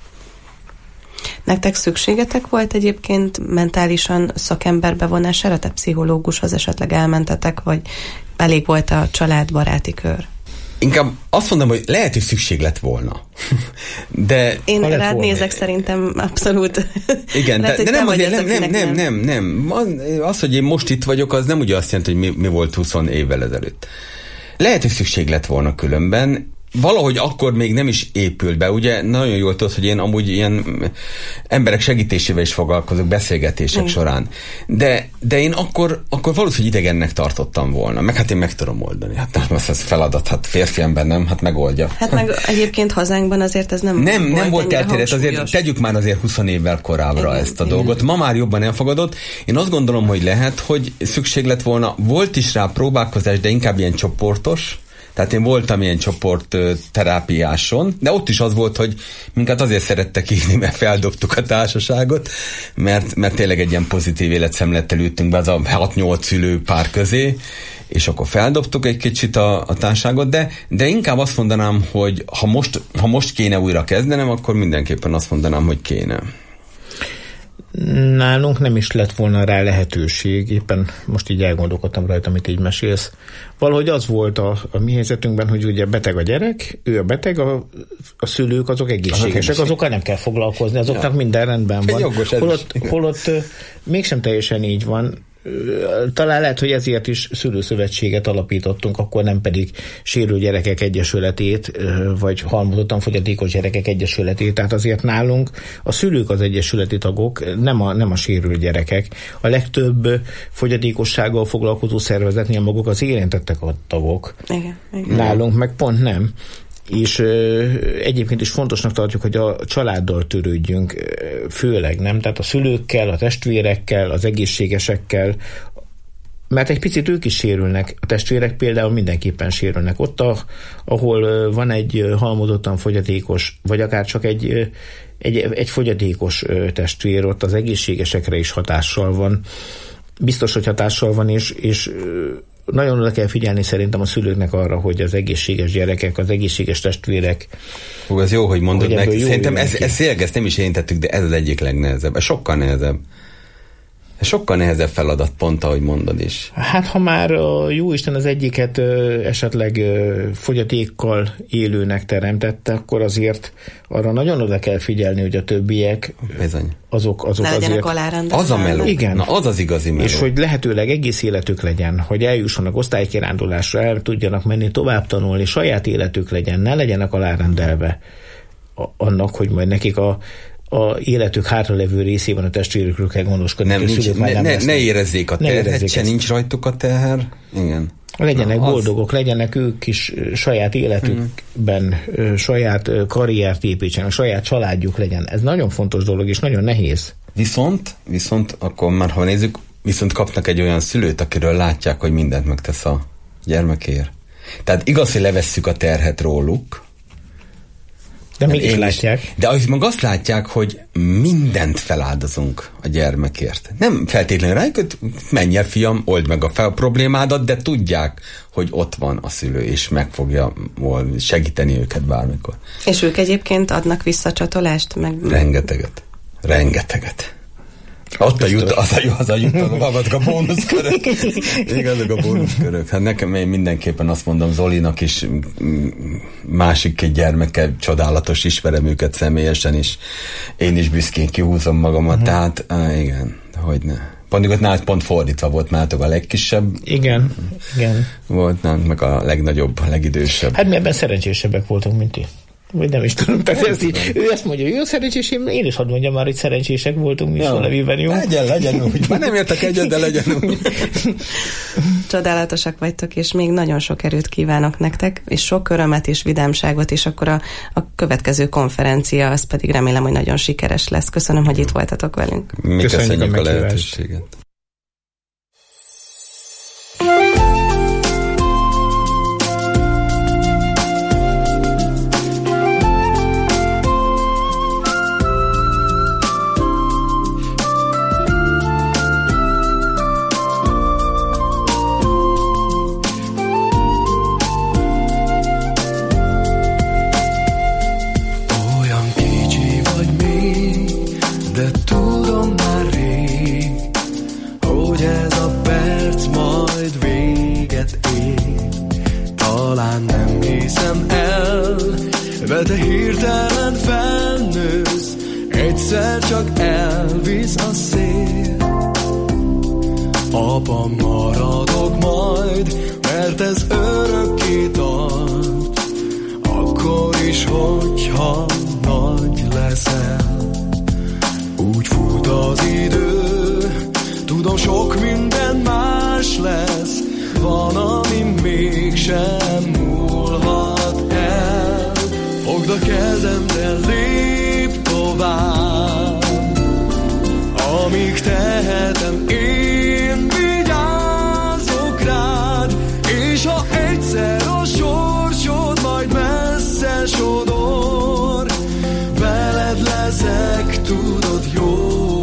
Nektek szükségetek volt egyébként mentálisan szakember bevonására, te pszichológushoz esetleg elmentetek, vagy elég volt a családbaráti kör? Inkább azt mondom, hogy lehet, hogy szükség lett volna. De én rád nézek, szerintem abszolút. Igen, de nem azért, nem. Az, hogy én most itt vagyok, az nem ugye azt jelenti, hogy mi volt 20 évvel ezelőtt. Lehet, hogy szükség lett volna különben. Valahogy akkor még nem is épült be, ugye nagyon jól tudod, hogy én amúgy ilyen emberek segítésével is foglalkozok beszélgetések során. De én akkor valószínűleg idegennek tartottam volna, meg hát én meg tudom oldani. Hát ez feladat, hát férfi ember nem, hát megoldja. Hát meg egyébként hazánkban azért ez nem volt elterjedt, azért tegyük már azért 20 évvel korábbra ezt a dolgot. Ma már jobban elfogadott. Én azt gondolom, hogy lehet, hogy szükség lett volna, volt is rá próbálkozás, de inkább ilyen csoportos. Tehát én voltam ilyen csoport terápiáson, de ott is az volt, hogy minket azért szerettek hívni, mert feldobtuk a társaságot, mert tényleg egy ilyen pozitív életszemlettel ültünk be az a 6-8 szülő pár közé, és akkor feldobtuk egy kicsit a társaságot, de inkább azt mondanám, hogy ha most kéne újra kezdenem, akkor mindenképpen azt mondanám, hogy kéne. Nálunk nem is lett volna rá lehetőség, éppen most így elgondolkodtam rajta, amit így mesélsz. Valahogy az volt a mi helyzetünkben, hogy ugye beteg a gyerek, ő a beteg, a szülők azok egészségesek, azokkal nem kell foglalkozni, azoknak minden rendben van. Holott mégsem teljesen így van. Talán lehet, hogy ezért is szülőszövetséget alapítottunk, akkor nem pedig sérült gyerekek egyesületét, vagy halmozottan fogyatékos gyerekek egyesületét. Tehát azért nálunk a szülők az egyesületi tagok, nem a sérült gyerekek. A legtöbb fogyatékossággal foglalkozó szervezetnél maguk az érintettek a tagok. Igen. Nálunk meg pont nem. És egyébként is fontosnak tartjuk, hogy a családdal törődjünk, főleg, nem? Tehát a szülőkkel, a testvérekkel, az egészségesekkel, mert egy picit ők is sérülnek. A testvérek például mindenképpen sérülnek. Ott, ahol van egy halmozottan fogyatékos, vagy akár csak egy fogyatékos testvér, ott az egészségesekre is hatással van. Biztos, hogy hatással van, és nagyon oda kell figyelni szerintem a szülőknek arra, hogy az egészséges gyerekek, az egészséges testvérek... Ez jó, hogy mondod meg. Szerintem ezt nem is érintettük, de ez az egyik legnehezebb. Ez sokkal nehezebb. Ez sokkal nehezebb feladat, pont ahogy mondod is. Hát ha már a jóisten az egyiket esetleg fogyatékkal élőnek teremtette, akkor azért arra nagyon oda kell figyelni, hogy a többiek azok legyenek alárendelve. Az a meló. Igen. Na, az az igazi meló. És hogy lehetőleg egész életük legyen, hogy eljussanak osztálykirándulásra, el tudjanak menni tovább tanulni, saját életük legyen, ne legyenek alárendelve annak, hogy majd nekik a életük hátralevő részében a testvérükről kell gondoskodni. Ne érezzék a terhet, se nincs rajtuk a teher. Igen. Legyenek boldogok, legyenek ők is saját életükben, saját karriert építsenek, saját családjuk legyen. Ez nagyon fontos dolog, és nagyon nehéz. Viszont akkor már, ha nézzük, viszont kapnak egy olyan szülőt, akiről látják, hogy mindent megtesz a gyermekért. Tehát igaz, hogy levesszük a terhet róluk, de mégis látják. De meg azt látják, hogy mindent feláldozunk a gyermekért. Nem feltétlenül rájuk, hogy menj el, fiam, old meg a problémádat, de tudják, hogy ott van a szülő, és meg fogja segíteni őket bármikor. És ők egyébként adnak visszacsatolást? Rengeteget. Ott az a jutalom, azok a bónuszkörök. Igazok a bónuszkörök. Hát nekem én mindenképpen azt mondom, Zolinak is, másik két gyermekkel csodálatos, ismerem őket személyesen is. Én is büszkén kihúzom magamat, tehát igen, hogyne. Pont fordítva volt nálatok a legkisebb. Igen. Volt nálunk meg a legnagyobb, a legidősebb. Hát mi ebben szerencsésebbek voltunk, mint ti. Vagy nem is tudom. Tehát ő ezt mondja, hogy jó szerencsés, én is hadd mondjam már, hogy szerencsések voltunk, mi a nevében, jó? Legyen úgy. Már nem értek egyet, de legyen úgy. Csodálatosak vagytok, és még nagyon sok erőt kívánok nektek, és sok örömet és vidámságot, és akkor a következő konferencia, az pedig remélem, hogy nagyon sikeres lesz. Köszönöm, hogy itt voltatok velünk. Mi köszönjük a lehetőséget. De hirtelen felnősz, egyszer csak elvisz a szél. Apa, maradok majd, mert ez örökké tart, akkor is, hogyha nagy leszel. Úgy fut az idő, tudom, sok minden más lesz, van, ami mégsem múlhat el. Fogd a kezemre, lépj tovább, amíg tehetem, én vigyázok rád, és ha egyszer a sorsod majd messze sodor, veled leszek, tudod, jó.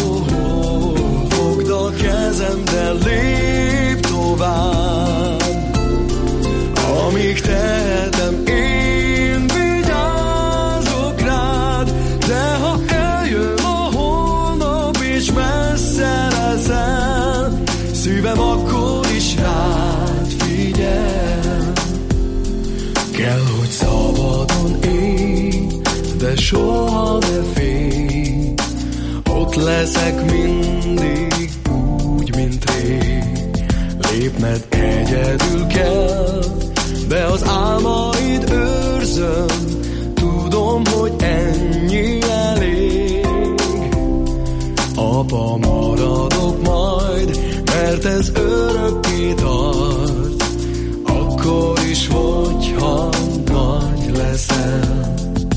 Fogd a kezemre, lépj tovább, amíg tehetem, szívem akkor is rád figyel. Kell, hogy szabadon élj, de soha ne félj. Ott leszek mindig úgy, mint rég. Lépned egyedül kell, de az álmaid őrzöm. Tudom, hogy ennyi elég. Apa, maradok majd, mert ez örökké tart, akkor is, hogyha nagy leszel.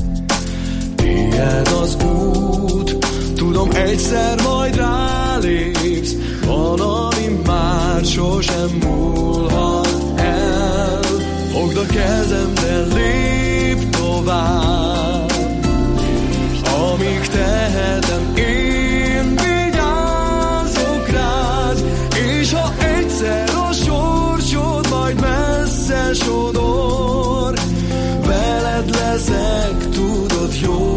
Tied az út, tudom, egyszer majd rálépsz, van, ami már sosem múlhat el. Fogd a kezemre, lépj tovább, amíg tehetem, én vigyázok rád, és ha egyszer a sorsod majd messze sodor, veled leszek, tudod, jó.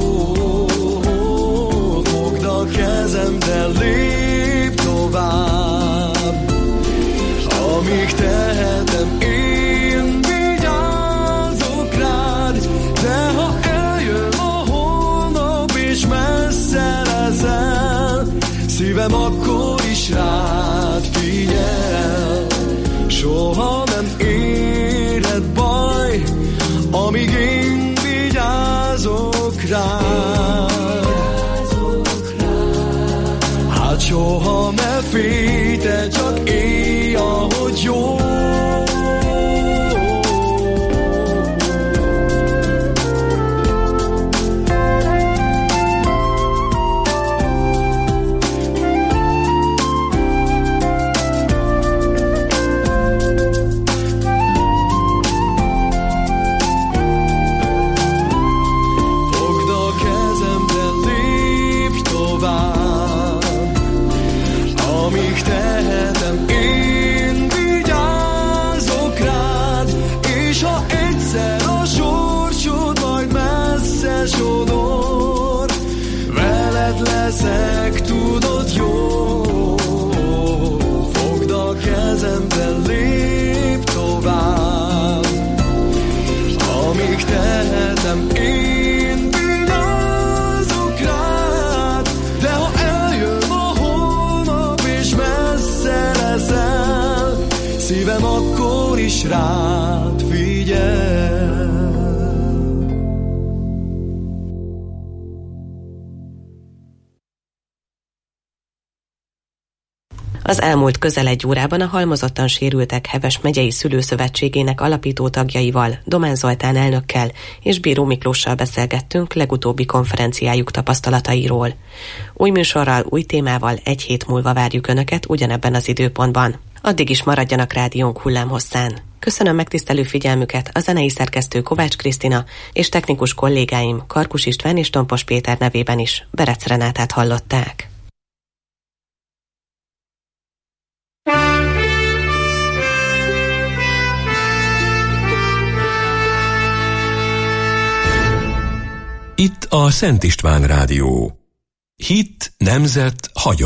Fogd a kezemre, lépj tovább, amíg tehetem, én vigyázok rád, de ha eljön a holnap és messze leszel, szívem akkor is rád figyel. Soha nem éred baj, amíg én vigyázok rád. Hát soha ne félj, te csak élj, ahogy jó. Amíg tehetem, én vigyázok szívem akkor is rád figyel. Az elmúlt közel egy órában a halmozottan sérültek Heves megyei szülőszövetségének alapító tagjaival, Domán Zoltán elnökkel és Bíró Miklóssal beszélgettünk legutóbbi konferenciájuk tapasztalatairól. Új műsorral, új témával egy hét múlva várjuk Önöket ugyanebben az időpontban. Addig is maradjanak rádiónk hullámhosszán. Köszönöm megtisztelő figyelmüket, a zenei szerkesztő Kovács Krisztina és technikus kollégáim Karkus István és Tompos Péter nevében is Berec Renátát hallották. Itt a Szent István Rádió. Hit, nemzet, hagyomány.